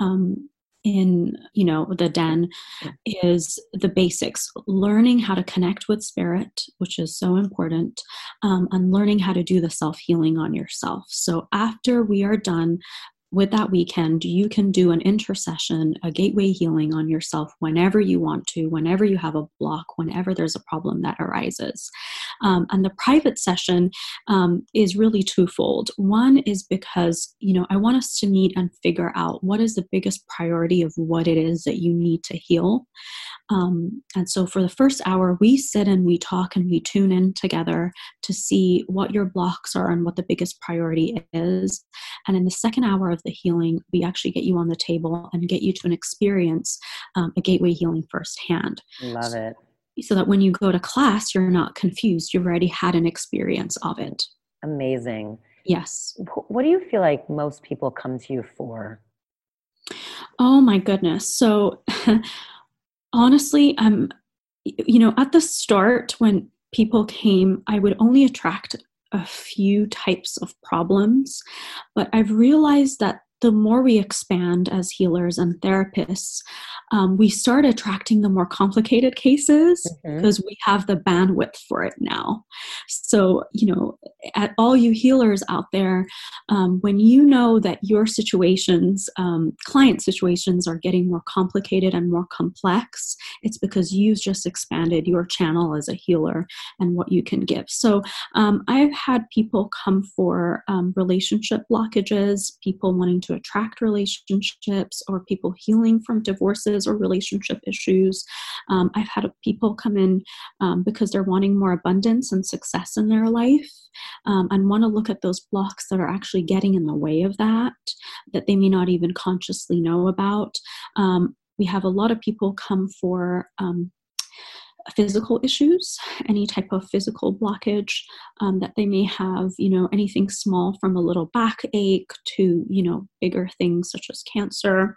C: in the Den, is the basics, learning how to connect with spirit, which is so important, and learning how to do the self-healing on yourself. So after we are done with that weekend, you can do an intercession, a gateway healing on yourself whenever you want to, whenever you have a block, whenever there's a problem that arises. And the private session is really twofold. One is because, I want us to meet and figure out what is the biggest priority of what it is that you need to heal. And so for the first hour, we sit and we talk and we tune in together to see what your blocks are and what the biggest priority is. And in the second hour of the healing, we actually get you on the table and get you to an experience, a gateway healing firsthand.
B: Love it.
C: So that when you go to class, you're not confused. You've already had an experience of it.
B: Amazing.
C: Yes.
B: What do you feel like most people come to you for?
C: Oh my goodness. So honestly, at the start when people came, I would only attract a few types of problems, but I've realized that the more we expand as healers and therapists, we start attracting the more complicated cases because we have the bandwidth for it now. So, at all you healers out there, when you know that your situations, client situations are getting more complicated and more complex, it's because you've just expanded your channel as a healer and what you can give. So I've had people come for relationship blockages, people wanting to attract relationships, or people healing from divorces or relationship issues. I've had people come in because they're wanting more abundance and success in their life, and want to look at those blocks that are actually getting in the way of that they may not even consciously know about. We have a lot of people come for physical issues, any type of physical blockage that they may have, anything small from a little backache to, bigger things such as cancer.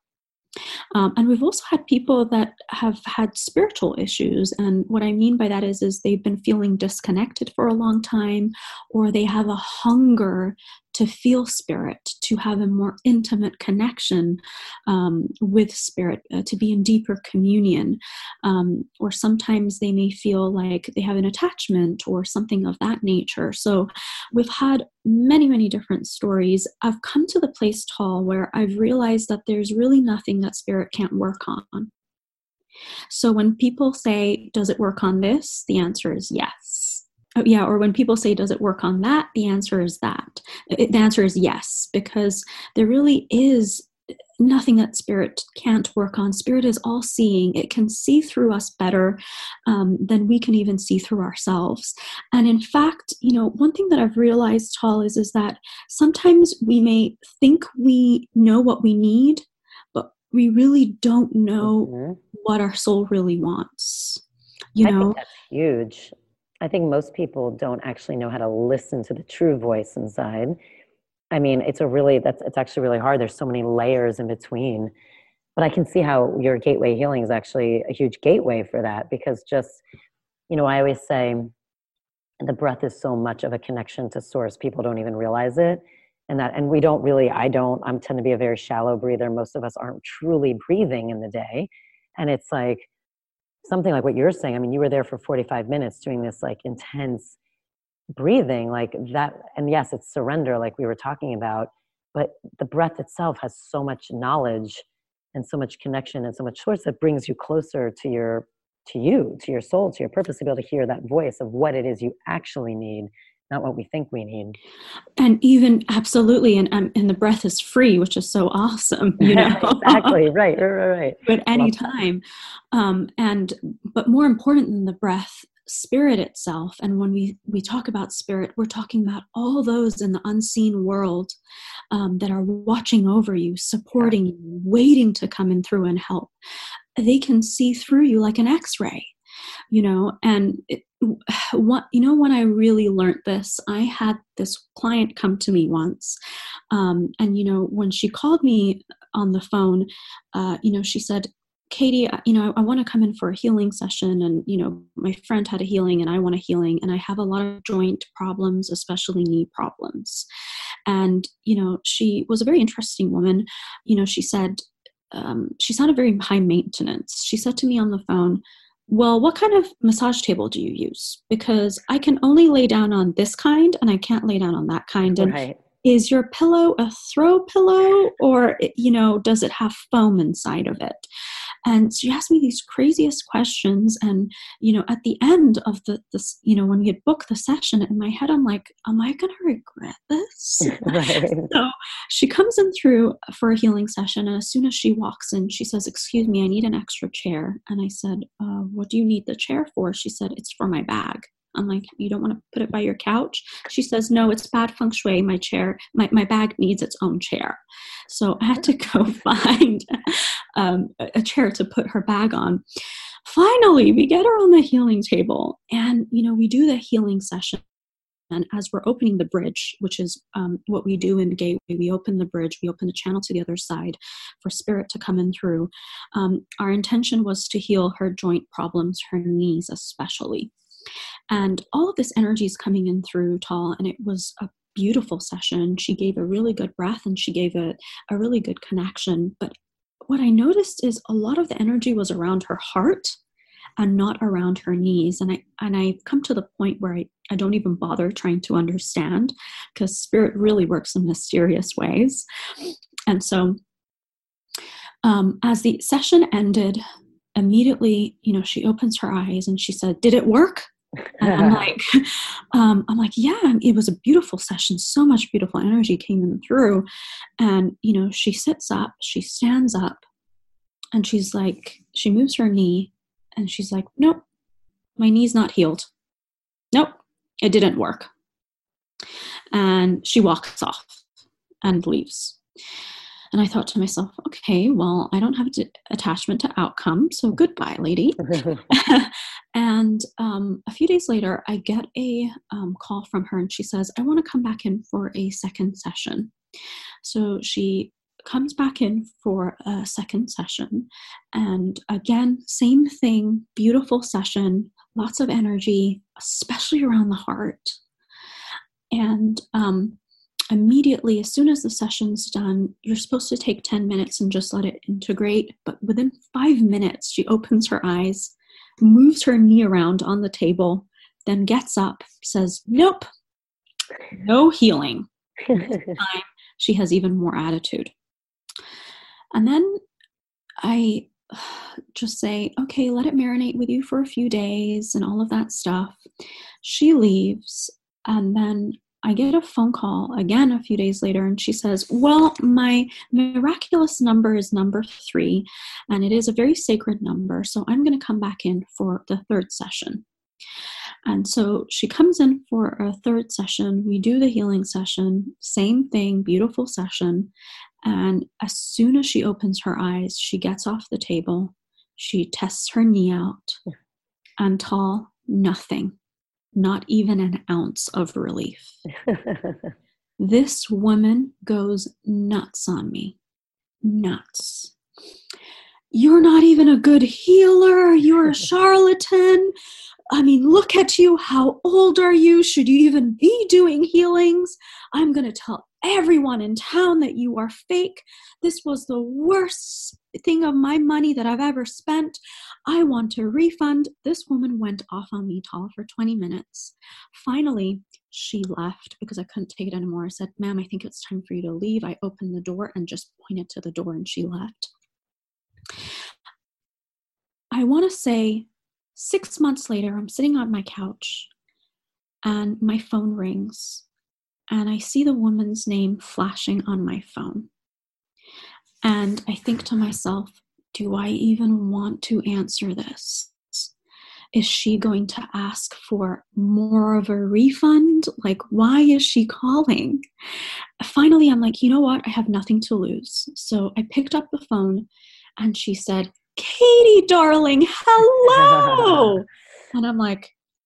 C: And we've also had people that have had spiritual issues. And what I mean by that is they've been feeling disconnected for a long time, or they have a hunger to feel spirit, to have a more intimate connection with spirit, to be in deeper communion. Or sometimes they may feel like they have an attachment or something of that nature. So we've had many, many different stories. I've come to the place, Tal, where I've realized that there's really nothing that spirit can't work on. So when people say, does it work on this? The answer is yes. Oh, yeah, or when people say, does it work on that? The answer is that. The answer is yes, because there really is nothing that spirit can't work on. Spirit is all seeing. It can see through us better than we can even see through ourselves. And in fact, one thing that I've realized, Tal, is that sometimes we may think we know what we need, but we really don't know what our soul really wants.
B: I think that's huge. I think most people don't actually know how to listen to the true voice inside. I mean, it's actually really hard. There's so many layers in between. But I can see how your gateway healing is actually a huge gateway for that, because just, I always say the breath is so much of a connection to source. People don't even realize it. And we don't really, I tend to be a very shallow breather. Most of us aren't truly breathing in the day. And it's like something like what you're saying. I mean, you were there for 45 minutes doing this like intense breathing like that. And yes, it's surrender like we were talking about, but the breath itself has so much knowledge and so much connection and so much source that brings you closer to your soul, to your purpose, to be able to hear that voice of what it is you actually need, not what we think we need.
C: And even absolutely, and the breath is free, which is so awesome,
B: Exactly, right.
C: At any time. But more important than the breath, spirit itself. And when we talk about spirit, we're talking about all those in the unseen world that are watching over you, supporting you, waiting to come in through and help. They can see through you like an X-ray, and when I really learned this, I had this client come to me once, and when she called me on the phone, she said, Katie, I want to come in for a healing session, and my friend had a healing and I want a healing, and I have a lot of joint problems, especially knee problems. And she was a very interesting woman. She said she sounded very high maintenance. She said to me on the phone, well, what kind of massage table do you use? Because I can only lay down on this kind and I can't lay down on that kind. And
B: right.
C: Is your pillow a throw pillow, or, does it have foam inside of it? And she asked me these craziest questions. And, at the end of this, when we had booked the session, in my head, I'm like, am I going to regret this?
B: Right.
C: So she comes in through for a healing session. And as soon as she walks in, she says, excuse me, I need an extra chair. And I said, what do you need the chair for? She said, it's for my bag. I'm like, you don't want to put it by your couch? She says, no, it's bad feng shui. My chair, my bag needs its own chair. So I had to go find a chair to put her bag on. Finally, we get her on the healing table, and, we do the healing session. And as we're opening the bridge, which is what we do in Gateway, we open the bridge, we open the channel to the other side for spirit to come in through. Our intention was to heal her joint problems, her knees especially. And all of this energy is coming in through Tal, and it was a beautiful session. She gave a really good breath, and she gave a really good connection. But what I noticed is a lot of the energy was around her heart and not around her knees. And I've come to the point where I don't even bother trying to understand, because spirit really works in mysterious ways. And so as the session ended, immediately, she opens her eyes and she said, did it work? And I'm like, yeah, it was a beautiful session. So much beautiful energy came in through. And, she sits up, she stands up, and she's like, she moves her knee and she's like, nope, my knee's not healed. Nope, it didn't work. And she walks off and leaves. And I thought to myself, okay, well, I don't have attachment to outcome, so goodbye, lady. And a few days later, I get a call from her, and she says, I want to come back in for a second session. So she comes back in for a second session. And again, same thing, beautiful session, lots of energy, especially around the heart. And immediately, as soon as the session's done, you're supposed to take 10 minutes and just let it integrate. But within 5 minutes, she opens her eyes, moves her knee around on the table, then gets up, says, nope, no healing. This time, she has even more attitude. And then I just say, okay, let it marinate with you for a few days and all of that stuff. She leaves. And then I get a phone call again a few days later, and she says, well, my miraculous number is number 3, and it is a very sacred number, so I'm going to come back in for the 3rd session. And so she comes in for a 3rd session. We do the healing session, same thing, beautiful session. And as soon as she opens her eyes, she gets off the table. She tests her knee out, and Tal, nothing. Not even an ounce of relief. This woman goes nuts on me. Nuts. You're not even a good healer. You're a charlatan. I mean, look at you. How old are you? Should you even be doing healings? I'm going to tell everyone in town that you are fake. This was the worst thing of my money that I've ever spent. I want a refund. This woman went off on me, Tal, for 20 minutes. Finally, she left because I couldn't take it anymore. I said, ma'am, I think it's time for you to leave. I opened the door and just pointed to the door, and she left. I want to say 6 months later, I'm sitting on my couch and my phone rings, and I see the woman's name flashing on my phone. And I think to myself, do I even want to answer this? Is she going to ask for more of a refund? Like, why is she calling? Finally, I'm like, you know what? I have nothing to lose. So I picked up the phone, and she said, Katie, darling, hello. And I'm like,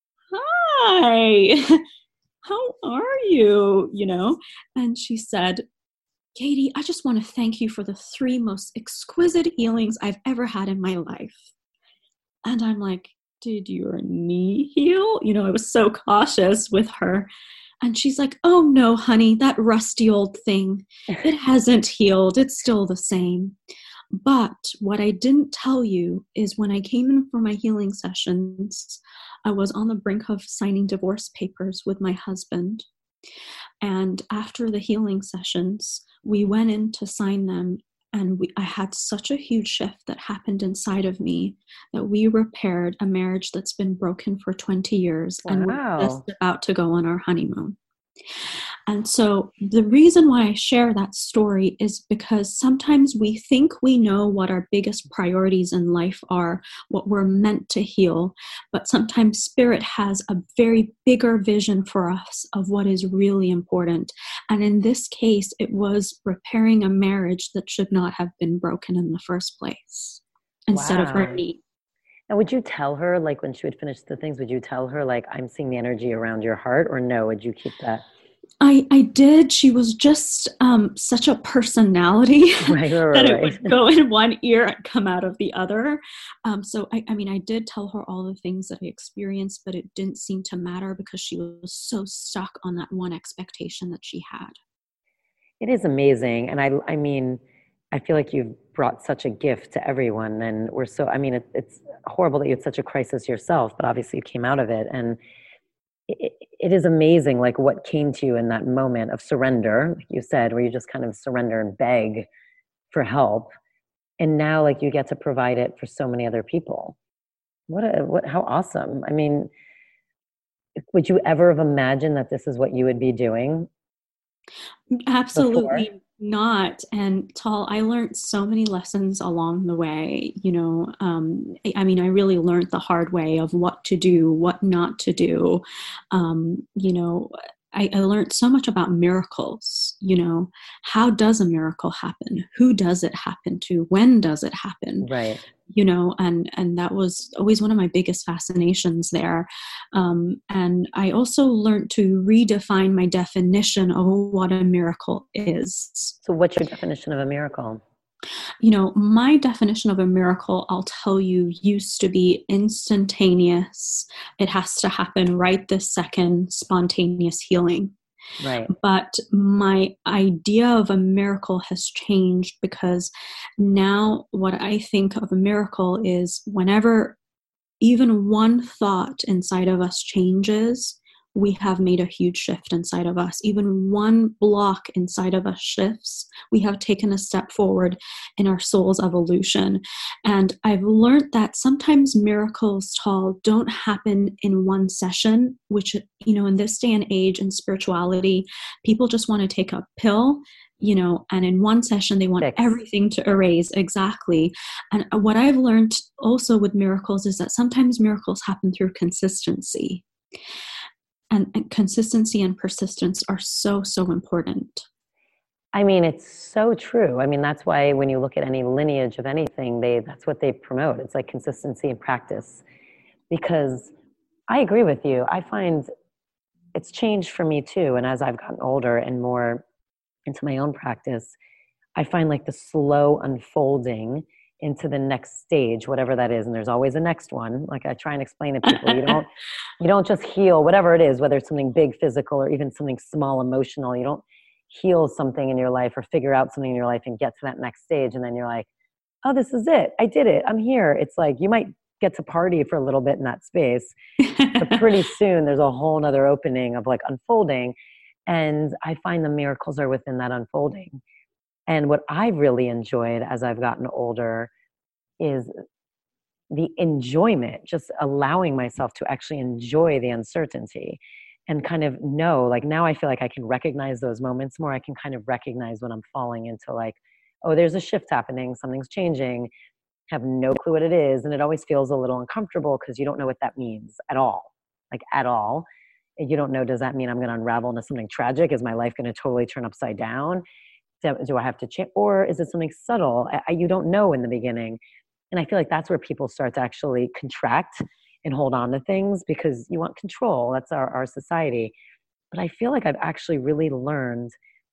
C: hi, how are you? You know? And she said, Katie, I just want to thank you for the 3 most exquisite healings I've ever had in my life. And I'm like, did your knee heal? You know, I was so cautious with her. And she's like, oh no, honey, that rusty old thing, it hasn't healed. It's still the same. But what I didn't tell you is when I came in for my healing sessions, I was on the brink of signing divorce papers with my husband. And after the healing sessions, we went in to sign them, and I had such a huge shift that happened inside of me that we repaired a marriage that's been broken for 20 years. Wow. And we're just about to go on our honeymoon. And so the reason why I share that story is because sometimes we think we know what our biggest priorities in life are, what we're meant to heal, but sometimes Spirit has a very bigger vision for us of what is really important. And in this case, it was repairing a marriage that should not have been broken in the first place instead of her knee.
B: And would you tell her, like when she would finish the things, would you tell her, like, I'm seeing the energy around your heart, or no, would you keep that?
C: I did. She was just such a personality that it would go in one ear and come out of the other. So, I mean, I did tell her all the things that I experienced, but it didn't seem to matter because she was so stuck on that one expectation that she had.
B: It is amazing. And I mean, I feel like you've brought such a gift to everyone. And we're so, I mean, it's horrible that you had such a crisis yourself, but obviously you came out of it. And it is amazing, like what came to you in that moment of surrender, like you said, where you just kind of surrender and beg for help. And now, like, you get to provide it for so many other people. How awesome. I mean, would you ever have imagined that this is what you would be doing?
C: Absolutely
B: before?
C: Not. And Tal, I learned so many lessons along the way. You know, I mean, I really learned the hard way of what to do, what not to do. You know, I learned so much about miracles. You know, how does a miracle happen? Who does it happen to? When does it happen?
B: Right.
C: You know, and that was always one of my biggest fascinations there. And I also learned to redefine my definition of what a miracle is.
B: So what's your definition of a miracle?
C: You know, my definition of a miracle, I'll tell you, used to be instantaneous. It has to happen right this second, spontaneous healing.
B: Right.
C: But my idea of a miracle has changed because now what I think of a miracle is whenever even one thought inside of us changes, we have made a huge shift inside of us. Even one block inside of us shifts, we have taken a step forward in our soul's evolution. And I've learned that sometimes miracles, Tal, don't happen in one session, which, in this day and age in spirituality, people just want to take a pill, and in one session they want everything to erase. Exactly. And what I've learned also with miracles is that sometimes miracles happen through consistency. And consistency and persistence are so, so important.
B: I mean, it's so true. I mean, that's why when you look at any lineage of anything, that's what they promote. It's like consistency and practice. Because I agree with you. I find it's changed for me too. And as I've gotten older and more into my own practice, I find like the slow unfolding into the next stage, whatever that is. And there's always a next one. Like I try and explain to people, you don't just heal whatever it is, whether it's something big physical or even something small emotional. You don't heal something in your life or figure out something in your life and get to that next stage. And then you're like, oh, this is it. I did it. I'm here. It's like, you might get to party for a little bit in that space, but pretty soon there's a whole nother opening of like unfolding. And I find the miracles are within that unfolding. And what I've really enjoyed as I've gotten older is the enjoyment, just allowing myself to actually enjoy the uncertainty and kind of know, like now I feel like I can recognize those moments more. I can kind of recognize when I'm falling into like, oh, there's a shift happening, something's changing, have no clue what it is. And it always feels a little uncomfortable because you don't know what that means at all, like at all. You don't know, does that mean I'm going to unravel into something tragic? Is my life going to totally turn upside down? Do I have to change? Or is it something subtle? You don't know in the beginning. And I feel like that's where people start to actually contract and hold on to things because you want control. That's our society. But I feel like I've actually really learned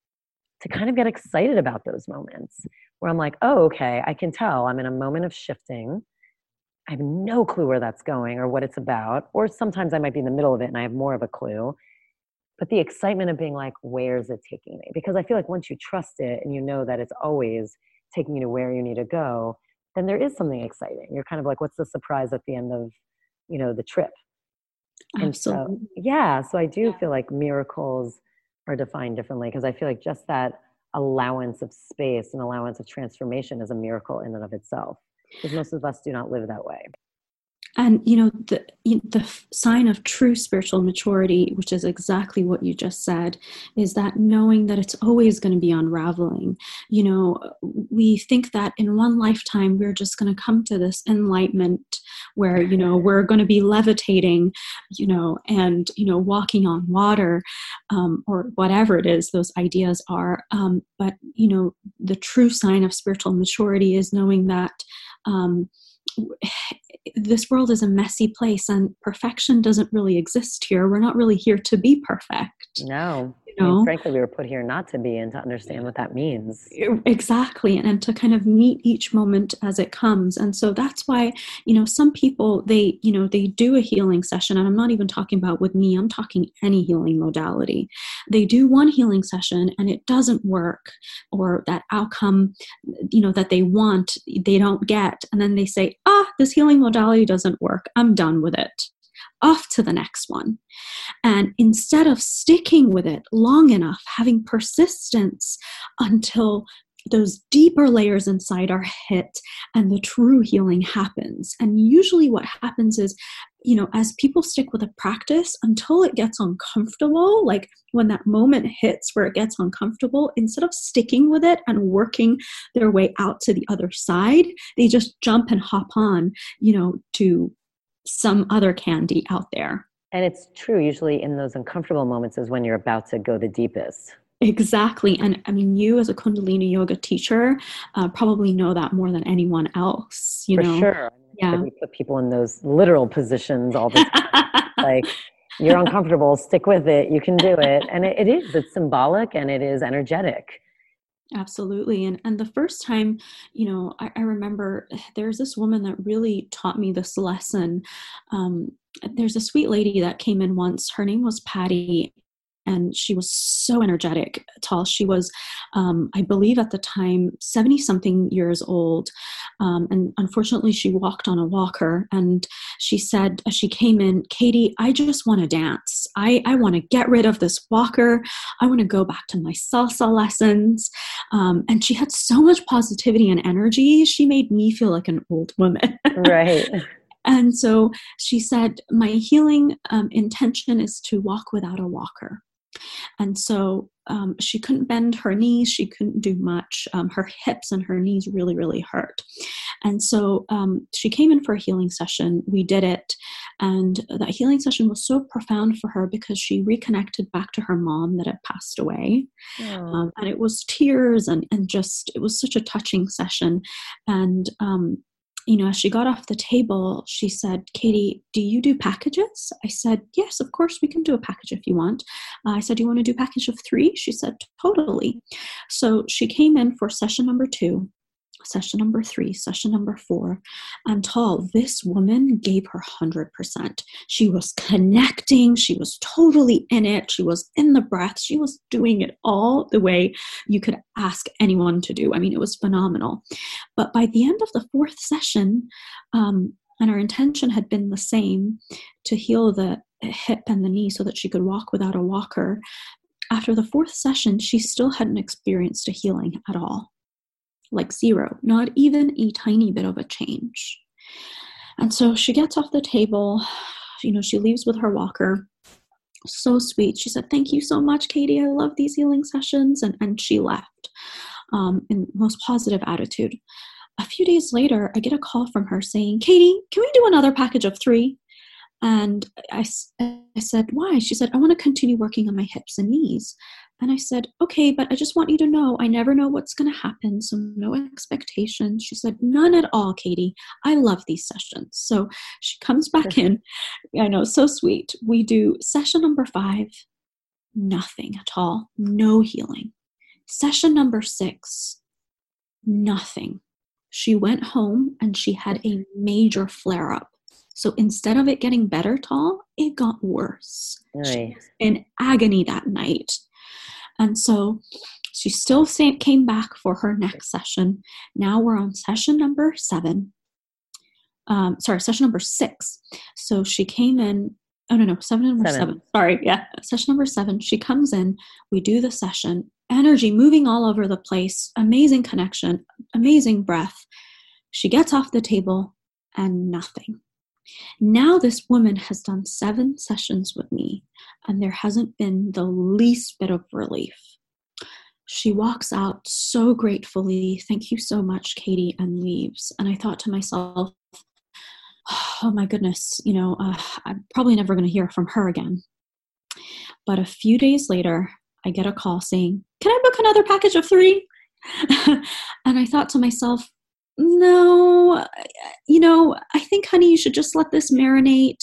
B: to kind of get excited about those moments where I'm like, oh, okay, I can tell I'm in a moment of shifting. I have no clue where that's going or what it's about. Or sometimes I might be in the middle of it and I have more of a clue. But the excitement of being like, where's it taking me? Because I feel like once you trust it and you know that it's always taking you to where you need to go, then there is something exciting. You're kind of like, what's the surprise at the end of, the trip?
C: Absolutely.
B: And so I do feel like miracles are defined differently because I feel like just that allowance of space and allowance of transformation is a miracle in and of itself. Because most of us do not live that way.
C: And, the sign of true spiritual maturity, which is exactly what you just said, is that knowing that it's always going to be unraveling. We think that in one lifetime, we're just going to come to this enlightenment where, we're going to be levitating, and, walking on water, or whatever it is those ideas are. But, the true sign of spiritual maturity is knowing that, this world is a messy place and perfection doesn't really exist here. We're not really here to be perfect.
B: No. I mean, frankly, we were put here not to be and to understand what that means.
C: Exactly. And to kind of meet each moment as it comes. And so that's why, some people, they do a healing session. And I'm not even talking about with me, I'm talking any healing modality. They do one healing session and it doesn't work, or that outcome, that they want, they don't get. And then they say, this healing modality doesn't work. I'm done with it. Off to the next one. And instead of sticking with it long enough, having persistence until those deeper layers inside are hit and the true healing happens. And usually what happens is, as people stick with a practice until it gets uncomfortable, like when that moment hits where it gets uncomfortable, instead of sticking with it and working their way out to the other side, they just jump and hop on, to some other candy out there.
B: And it's true, usually in those uncomfortable moments is when you're about to go the deepest.
C: Exactly. And I mean, you as a Kundalini yoga teacher probably know that more than anyone else,
B: For sure.
C: Yeah.
B: We put people in those literal positions all the time. Like, you're uncomfortable, stick with it, you can do it. And it's symbolic and it is energetic.
C: Absolutely. And the first time, I remember there's this woman that really taught me this lesson. There's a sweet lady that came in once. Her name was Patty. and she was so energetic, tall. She was, I believe at the time, 70 something years old. And unfortunately she walked on a walker, and she said, as she came in, Katie, I just want to dance. I want to get rid of this walker. I want to go back to my salsa lessons. And she had so much positivity and energy. She made me feel like an old woman.
B: Right.
C: And so she said, my healing intention is to walk without a walker. And so she couldn't bend her knees. She couldn't do much. Her hips and her knees really, really hurt. And so she came in for a healing session. We did it. And that healing session was so profound for her because she reconnected back to her mom that had passed away. And it was tears and just, it was such a touching session. And as she got off the table, she said, Katie, do you do packages? I said, yes, of course, we can do a package if you want. I said, do you want to do a package of 3? She said, totally. So she came in for session number 2, session number 3, session number 4. And Tall, this woman gave her 100%. She was connecting. She was totally in it. She was in the breath. She was doing it all the way you could ask anyone to do. I mean, it was phenomenal. But by the end of the 4th session, and our intention had been the same, to heal the hip and the knee so that she could walk without a walker. After the 4th session, she still hadn't experienced a healing at all. Like 0, not even a tiny bit of a change. And so she gets off the table, she leaves with her walker. So sweet. She said, thank you so much, Katie. I love these healing sessions. And she left in most positive attitude. A few days later, I get a call from her saying, Katie, can we do another package of 3? And I said, why? She said, I want to continue working on my hips and knees. And I said, okay, but I just want you to know, I never know what's going to happen. So no expectations. She said, none at all, Katie. I love these sessions. So she comes back in. I know, so sweet. We do session number 5, nothing at all. No healing. Session number 6, nothing. She went home and she had a major flare-up. So instead of it getting better, Tall, it got worse.
B: Right.
C: She was in agony that night. And so she still came back for her next session. Now we're on session number 7. Session number 6. So she came in. Oh, no, session number 7. Sorry. Yeah. Session number 7. She comes in. We do the session. Energy moving all over the place. Amazing connection. Amazing breath. She gets off the table and nothing. Now this woman has done 7 sessions with me, and there hasn't been the least bit of relief. She walks out so gratefully, thank you so much, Katie, and leaves. And I thought to myself, oh my goodness, I'm probably never going to hear from her again. But a few days later, I get a call saying, can I book another package of 3? And I thought to myself, no, I think, honey, you should just let this marinate.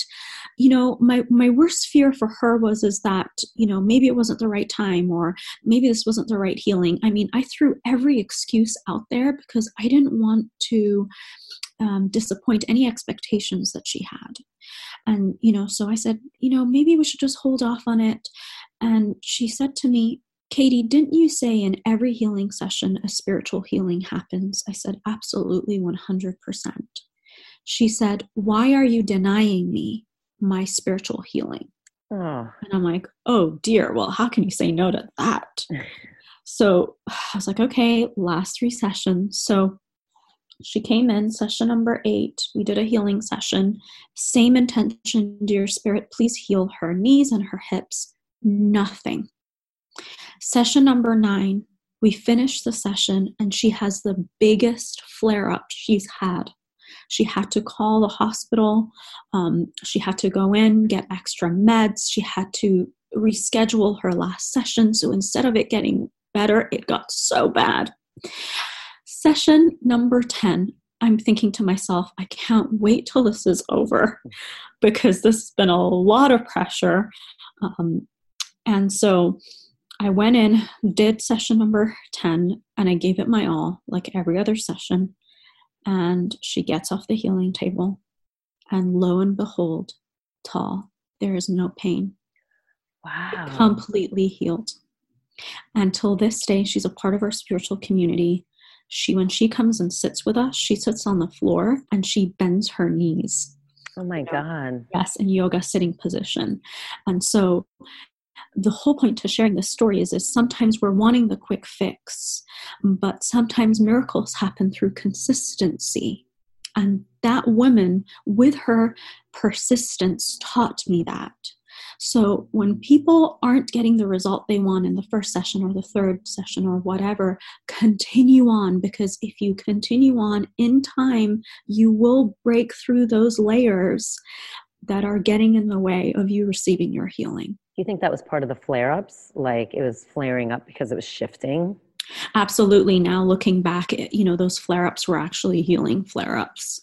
C: My worst fear for her is that, maybe it wasn't the right time, or maybe this wasn't the right healing. I mean, I threw every excuse out there because I didn't want to disappoint any expectations that she had. And, so I said, maybe we should just hold off on it. And she said to me, Katie, didn't you say in every healing session a spiritual healing happens? I said, absolutely, 100%. She said, why are you denying me my spiritual healing?
B: Oh.
C: And I'm like, oh dear, well, how can you say no to that? So I was like, okay, last 3 sessions. So she came in, session number 8. We did a healing session. Same intention, dear spirit, please heal her knees and her hips. Nothing. Session number 9, we finished the session and she has the biggest flare-up she's had. She had to call the hospital. She had to go in, get extra meds. She had to reschedule her last session. So instead of it getting better, it got so bad. Session number 10, I'm thinking to myself, I can't wait till this is over because this has been a lot of pressure. And so I went in, did session number 10, and I gave it my all, like every other session. And she gets off the healing table, and lo and behold, Tall, there is no pain.
B: Wow.
C: Completely healed. And till this day, she's a part of our spiritual community. When she comes and sits with us, she sits on the floor and she bends her knees.
B: Oh my God.
C: Yes, in yoga sitting position. And so the whole point to sharing this story is sometimes we're wanting the quick fix, but sometimes miracles happen through consistency. And that woman, with her persistence, taught me that. So when people aren't getting the result they want in the first session or the third session or whatever, continue on, because if you continue on, in time, you will break through those layers that are getting in the way of you receiving your healing.
B: Do you think that was part of the flare-ups? Like it was flaring up because it was shifting?
C: Absolutely. Now looking back, those flare-ups were actually healing flare-ups.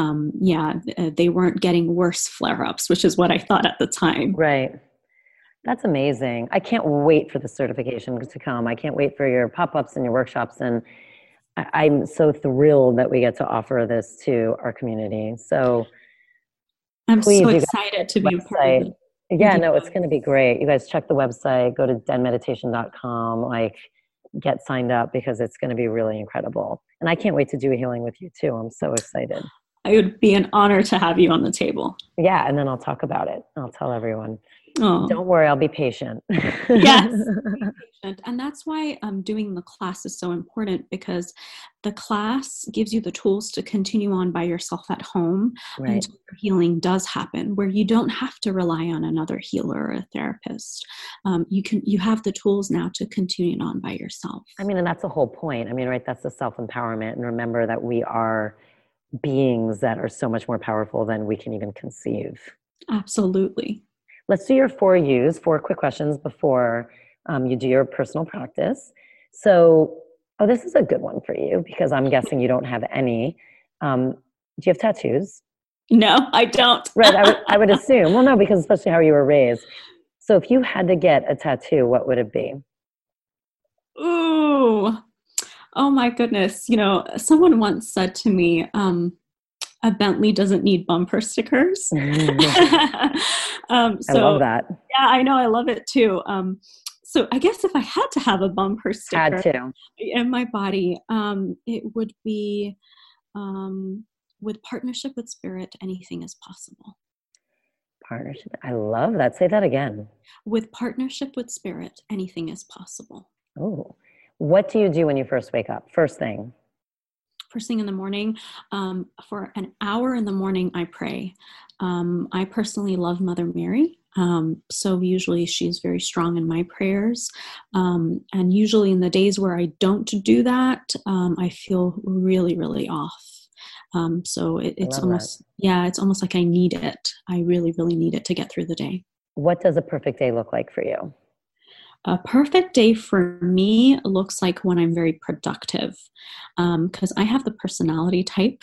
C: They weren't getting worse flare-ups, which is what I thought at the time.
B: Right. That's amazing. I can't wait for the certification to come. I can't wait for your pop-ups and your workshops. And I'm so thrilled that we get to offer this to our community. So
C: I'm
B: please,
C: so excited to be a part of it.
B: Yeah, no, it's going to be great. You guys check the website, go to denmeditation.com, get signed up, because it's going to be really incredible. And I can't wait to do a healing with you too. I'm so excited.
C: It would be an honor to have you on the table.
B: Yeah, and then I'll talk about it. I'll tell everyone.
C: Oh.
B: Don't worry, I'll be patient.
C: Yes. And that's why doing the class is so important, because the class gives you the tools to continue on by yourself at home until your healing does happen, where you don't have to rely on another healer or a therapist. You have the tools now to continue on by yourself.
B: I mean, and that's the whole point. I mean, right, that's the self-empowerment. And remember that we are beings that are so much more powerful than we can even conceive.
C: Absolutely.
B: Let's do your 4 quick questions before you do your personal practice. So, this is a good one for you, because I'm guessing you don't have any. Do you have tattoos?
C: No, I don't.
B: Right, I would assume. Well, no, because especially how you were raised. So if you had to get a tattoo, what would it be?
C: Ooh. Oh my goodness. Someone once said to me, a Bentley doesn't need bumper stickers.
B: I love that.
C: Yeah, I know. I love it too. So I guess if I had to have a bumper sticker in my body, it would be with partnership with spirit, anything is possible.
B: Partnership. I love that. Say that again.
C: With partnership with spirit, anything is possible.
B: Oh, what do you do when you first wake up? First thing
C: in the morning, for an hour in the morning, I pray. I personally love Mother Mary. So usually she's very strong in my prayers. And usually in the days where I don't do that, I feel really, really off. So it's almost, it's almost like I need it. I really, really need it to get through the day.
B: What does a perfect day look like for you?
C: A perfect day for me looks like when I'm very productive, because I have the personality type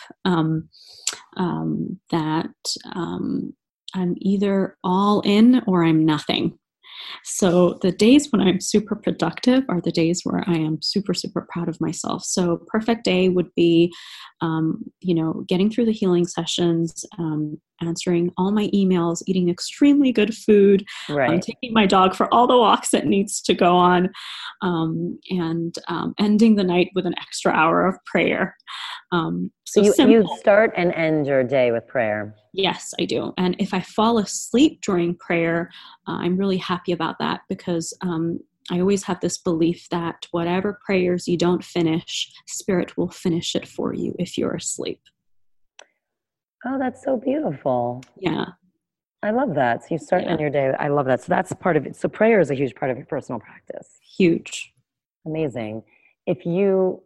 C: that I'm either all in or I'm nothing. So the days when I'm super productive are the days where I am super, super proud of myself. So perfect day would be, getting through the healing sessions, answering all my emails, eating extremely good food, taking my dog for all the walks it needs to go on, and ending the night with an extra hour of prayer.
B: So you start and end your day with prayer?
C: Yes, I do. And if I fall asleep during prayer, I'm really happy about that, because I always have this belief that whatever prayers you don't finish, Spirit will finish it for you if you're asleep.
B: Oh, that's so beautiful.
C: Yeah.
B: I love that. So you start in your day. I love that. So that's part of it. So prayer is a huge part of your personal practice.
C: Huge.
B: Amazing. If you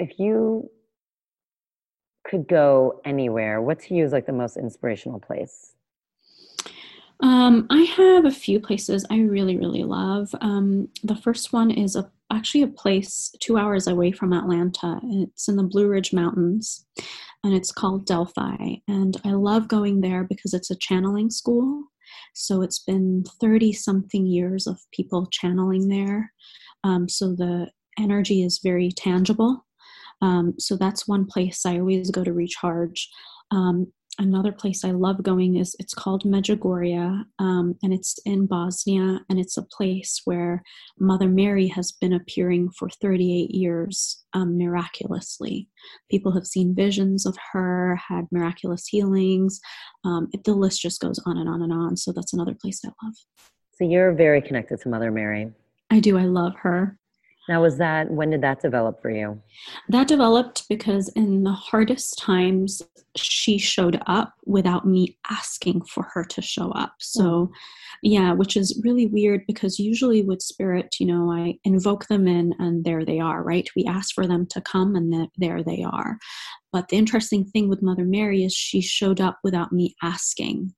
B: could go anywhere, what to you is like the most inspirational place?
C: I have a few places I really, really love. The first one is actually a place 2 hours away from Atlanta. It's in the Blue Ridge Mountains, and it's called Delphi. And I love going there because it's a channeling school. So it's been 30-something years of people channeling there. So the energy is very tangible. So that's one place I always go to recharge. Another place I love going is, it's called Medjugorje, and it's in Bosnia, and it's a place where Mother Mary has been appearing for 38 years, miraculously. People have seen visions of her, had miraculous healings. The list just goes on and on and on. So that's another place I love.
B: So you're very connected to Mother Mary.
C: I do. I love her.
B: Now, when did that develop for you?
C: That developed because in the hardest times, she showed up without me asking for her to show up. So, yeah, which is really weird, because usually with spirit, I invoke them in and there they are, right? We ask for them to come and there they are. But the interesting thing with Mother Mary is she showed up without me asking.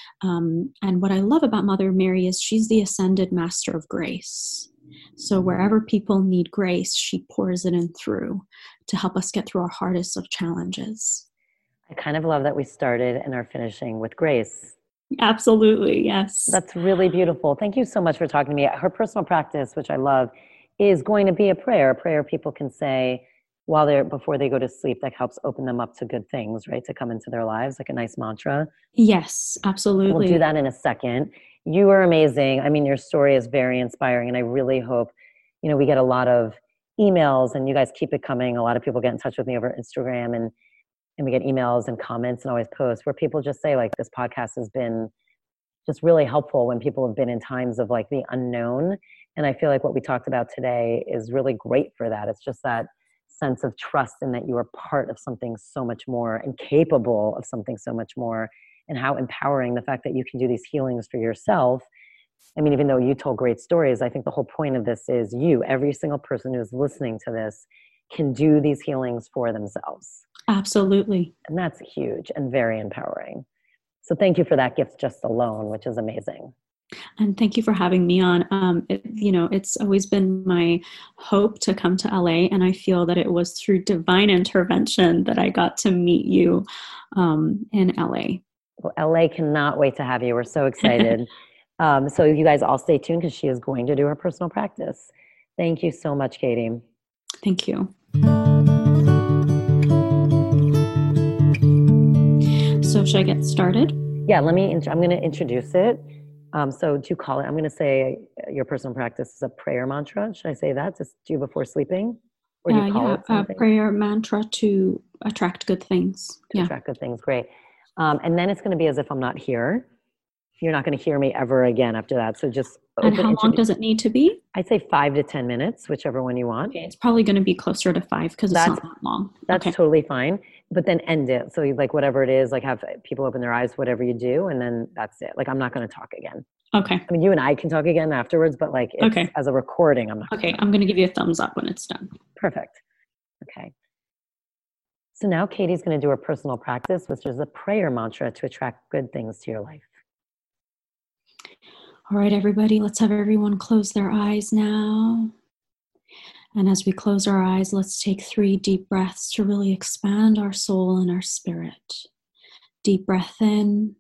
C: And what I love about Mother Mary is she's the ascended master of grace. So wherever people need grace, she pours it in through to help us get through our hardest of challenges.
B: I kind of love that we started and are finishing with grace.
C: Absolutely, yes.
B: That's really beautiful. Thank you so much for talking to me. Her personal practice, which I love, is going to be a prayer people can say before they go to sleep, that helps open them up to good things, right? To come into their lives, like a nice mantra.
C: Yes, absolutely.
B: We'll do that in a second. You are amazing. I mean, your story is very inspiring, and I really hope, we get a lot of emails, and you guys keep it coming. A lot of people get in touch with me over Instagram, and we get emails and comments and always posts where people just say, like, this podcast has been just really helpful when people have been in times of like the unknown. And I feel like what we talked about today is really great for that. It's just that sense of trust in that you are part of something so much more and capable of something so much more, and how empowering the fact that you can do these healings for yourself. I mean, even though you told great stories, I think the whole point of this is every single person who's listening to this can do these healings for themselves.
C: Absolutely.
B: And that's huge and very empowering. So thank you for that gift just alone, which is amazing.
C: And thank you for having me on. It's always been my hope to come to LA, and I feel that it was through divine intervention that I got to meet you in LA.
B: Well, LA cannot wait to have you. We're so excited. So you guys all stay tuned, because she is going to do her personal practice. Thank you so much, Katie.
C: Thank you. So should I get started?
B: Yeah, I'm going to introduce it. So do you call it, I'm going to say your personal practice is a prayer mantra. Should I say that to do before sleeping? Or do you call it something?
C: A prayer mantra to attract good things.
B: Attract good things, great. And then it's going to be as if I'm not here. You're not going to hear me ever again after that. So just
C: And how long does it need to be?
B: I'd say 5 to 10 minutes, whichever one you want.
C: Okay, it's probably going to be closer to 5 because it's not that long.
B: That's totally fine. But then end it. So like whatever it is, like have people open their eyes, whatever you do, and then that's it. Like I'm not going to talk again.
C: Okay.
B: I mean, you and I can talk again afterwards, but like as a recording, I'm not.
C: Okay, I'm going to give you a thumbs up when it's done.
B: Perfect. Okay. So now Katie's going to do her personal practice, which is a prayer mantra to attract good things to your life.
C: All right, everybody, let's have everyone close their eyes now. And as we close our eyes, let's take 3 deep breaths to really expand our soul and our spirit. Deep breath in.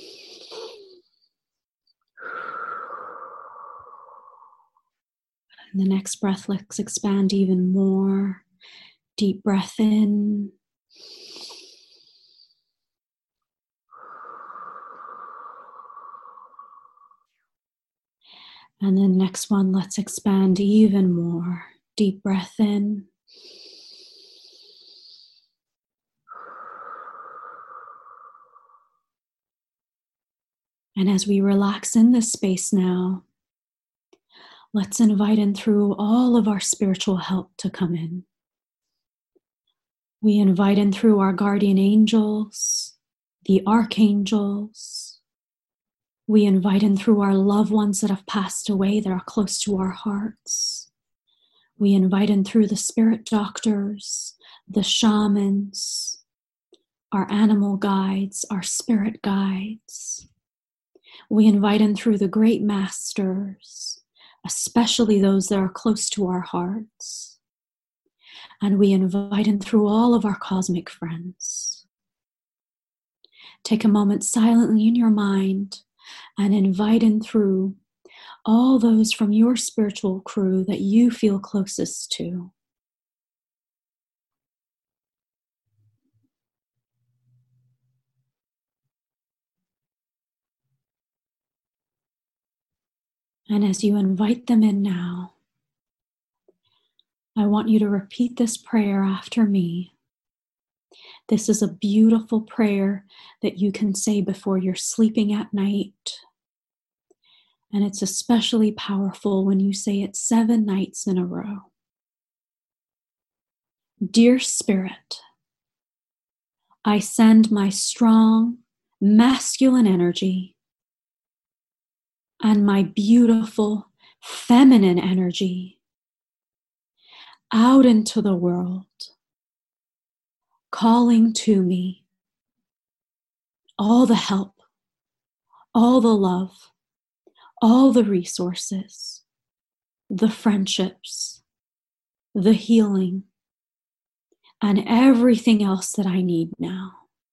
C: And the next breath, let's expand even more. Deep breath in. And then next one, let's expand even more. Deep breath in. And as we relax in this space now, let's invite in through all of our spiritual help to come in. We invite in through our guardian angels, the archangels. We invite in through our loved ones that have passed away that are close to our hearts. We invite in through the spirit doctors, the shamans, our animal guides, our spirit guides. We invite in through the great masters, especially those that are close to our hearts. And we invite in through all of our cosmic friends. Take a moment silently in your mind and invite in through all those from your spiritual crew that you feel closest to. And as you invite them in now, I want you to repeat this prayer after me. This is a beautiful prayer that you can say before you're sleeping at night. And it's especially powerful when you say it 7 nights in a row. Dear Spirit, I send my strong, masculine energy and my beautiful, feminine energy out into the world, calling to me all the help, all the love, all the resources, the friendships, the healing, and everything else that I need now.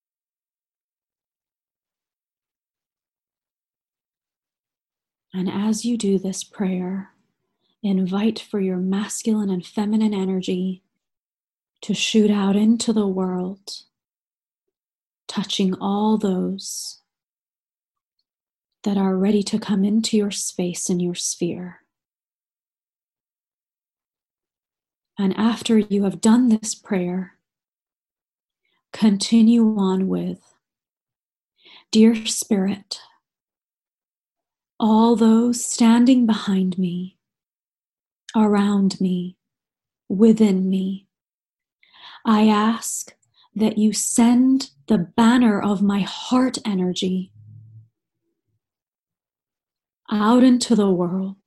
C: And as you do this prayer, invite for your masculine and feminine energy to shoot out into the world, touching all those that are ready to come into your space and your sphere. And after you have done this prayer, continue on with, Dear Spirit, all those standing behind me, around me, within me, I ask that you send the banner of my heart energy out into the world,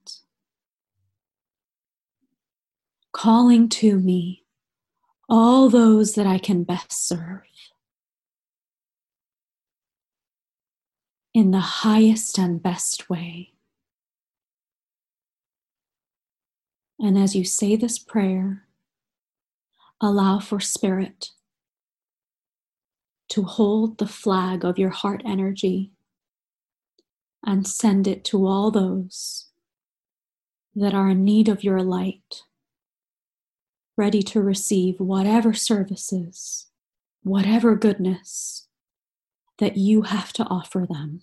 C: calling to me all those that I can best serve in the highest and best way. And as you say this prayer, allow for Spirit to hold the flag of your heart energy and send it to all those that are in need of your light, ready to receive whatever services, whatever goodness that you have to offer them.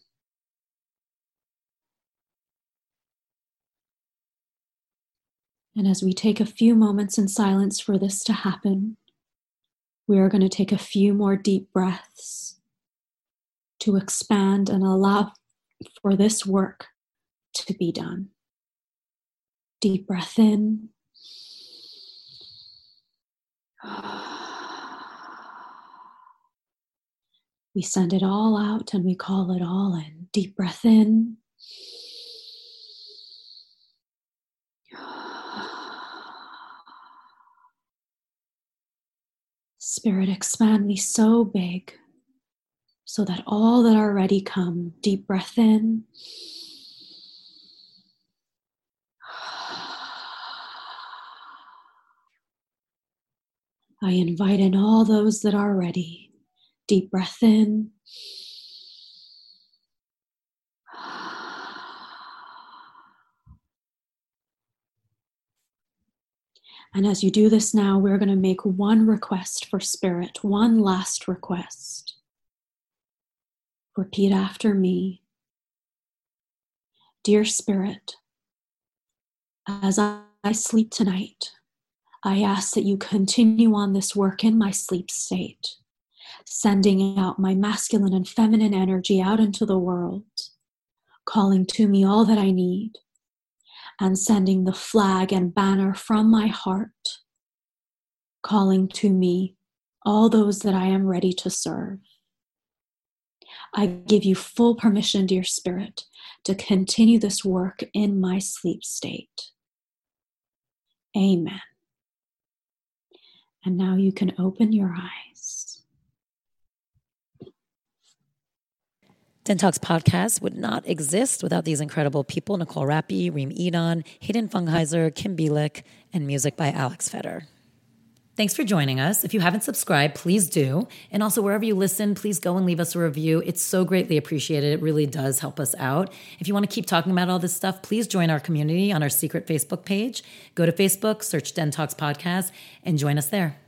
C: And as we take a few moments in silence for this to happen, we are going to take a few more deep breaths to expand and allow for this work to be done. Deep breath in. We send it all out and we call it all in. Deep breath in. Spirit, expand me so big so that all that are ready come. Deep breath in. I invite in all those that are ready. Deep breath in. And as you do this now, we're going to make one request for Spirit, one last request. Repeat after me. Dear Spirit, as I sleep tonight, I ask that you continue on this work in my sleep state, sending out my masculine and feminine energy out into the world, calling to me all that I need, and sending the flag and banner from my heart, calling to me all those that I am ready to serve. I give you full permission, dear Spirit, to continue this work in my sleep state. Amen. And now you can open your eyes.
B: Den Talks podcast would not exist without these incredible people: Nicole Rappi, Reem Edon, Hayden Fungheiser, Kim Bielik, and music by Alex Feder. Thanks for joining us. If you haven't subscribed, please do. And also, wherever you listen, please go and leave us a review. It's so greatly appreciated. It really does help us out. If you want to keep talking about all this stuff, please join our community on our secret Facebook page. Go to Facebook, search Den Talks Podcast, and join us there.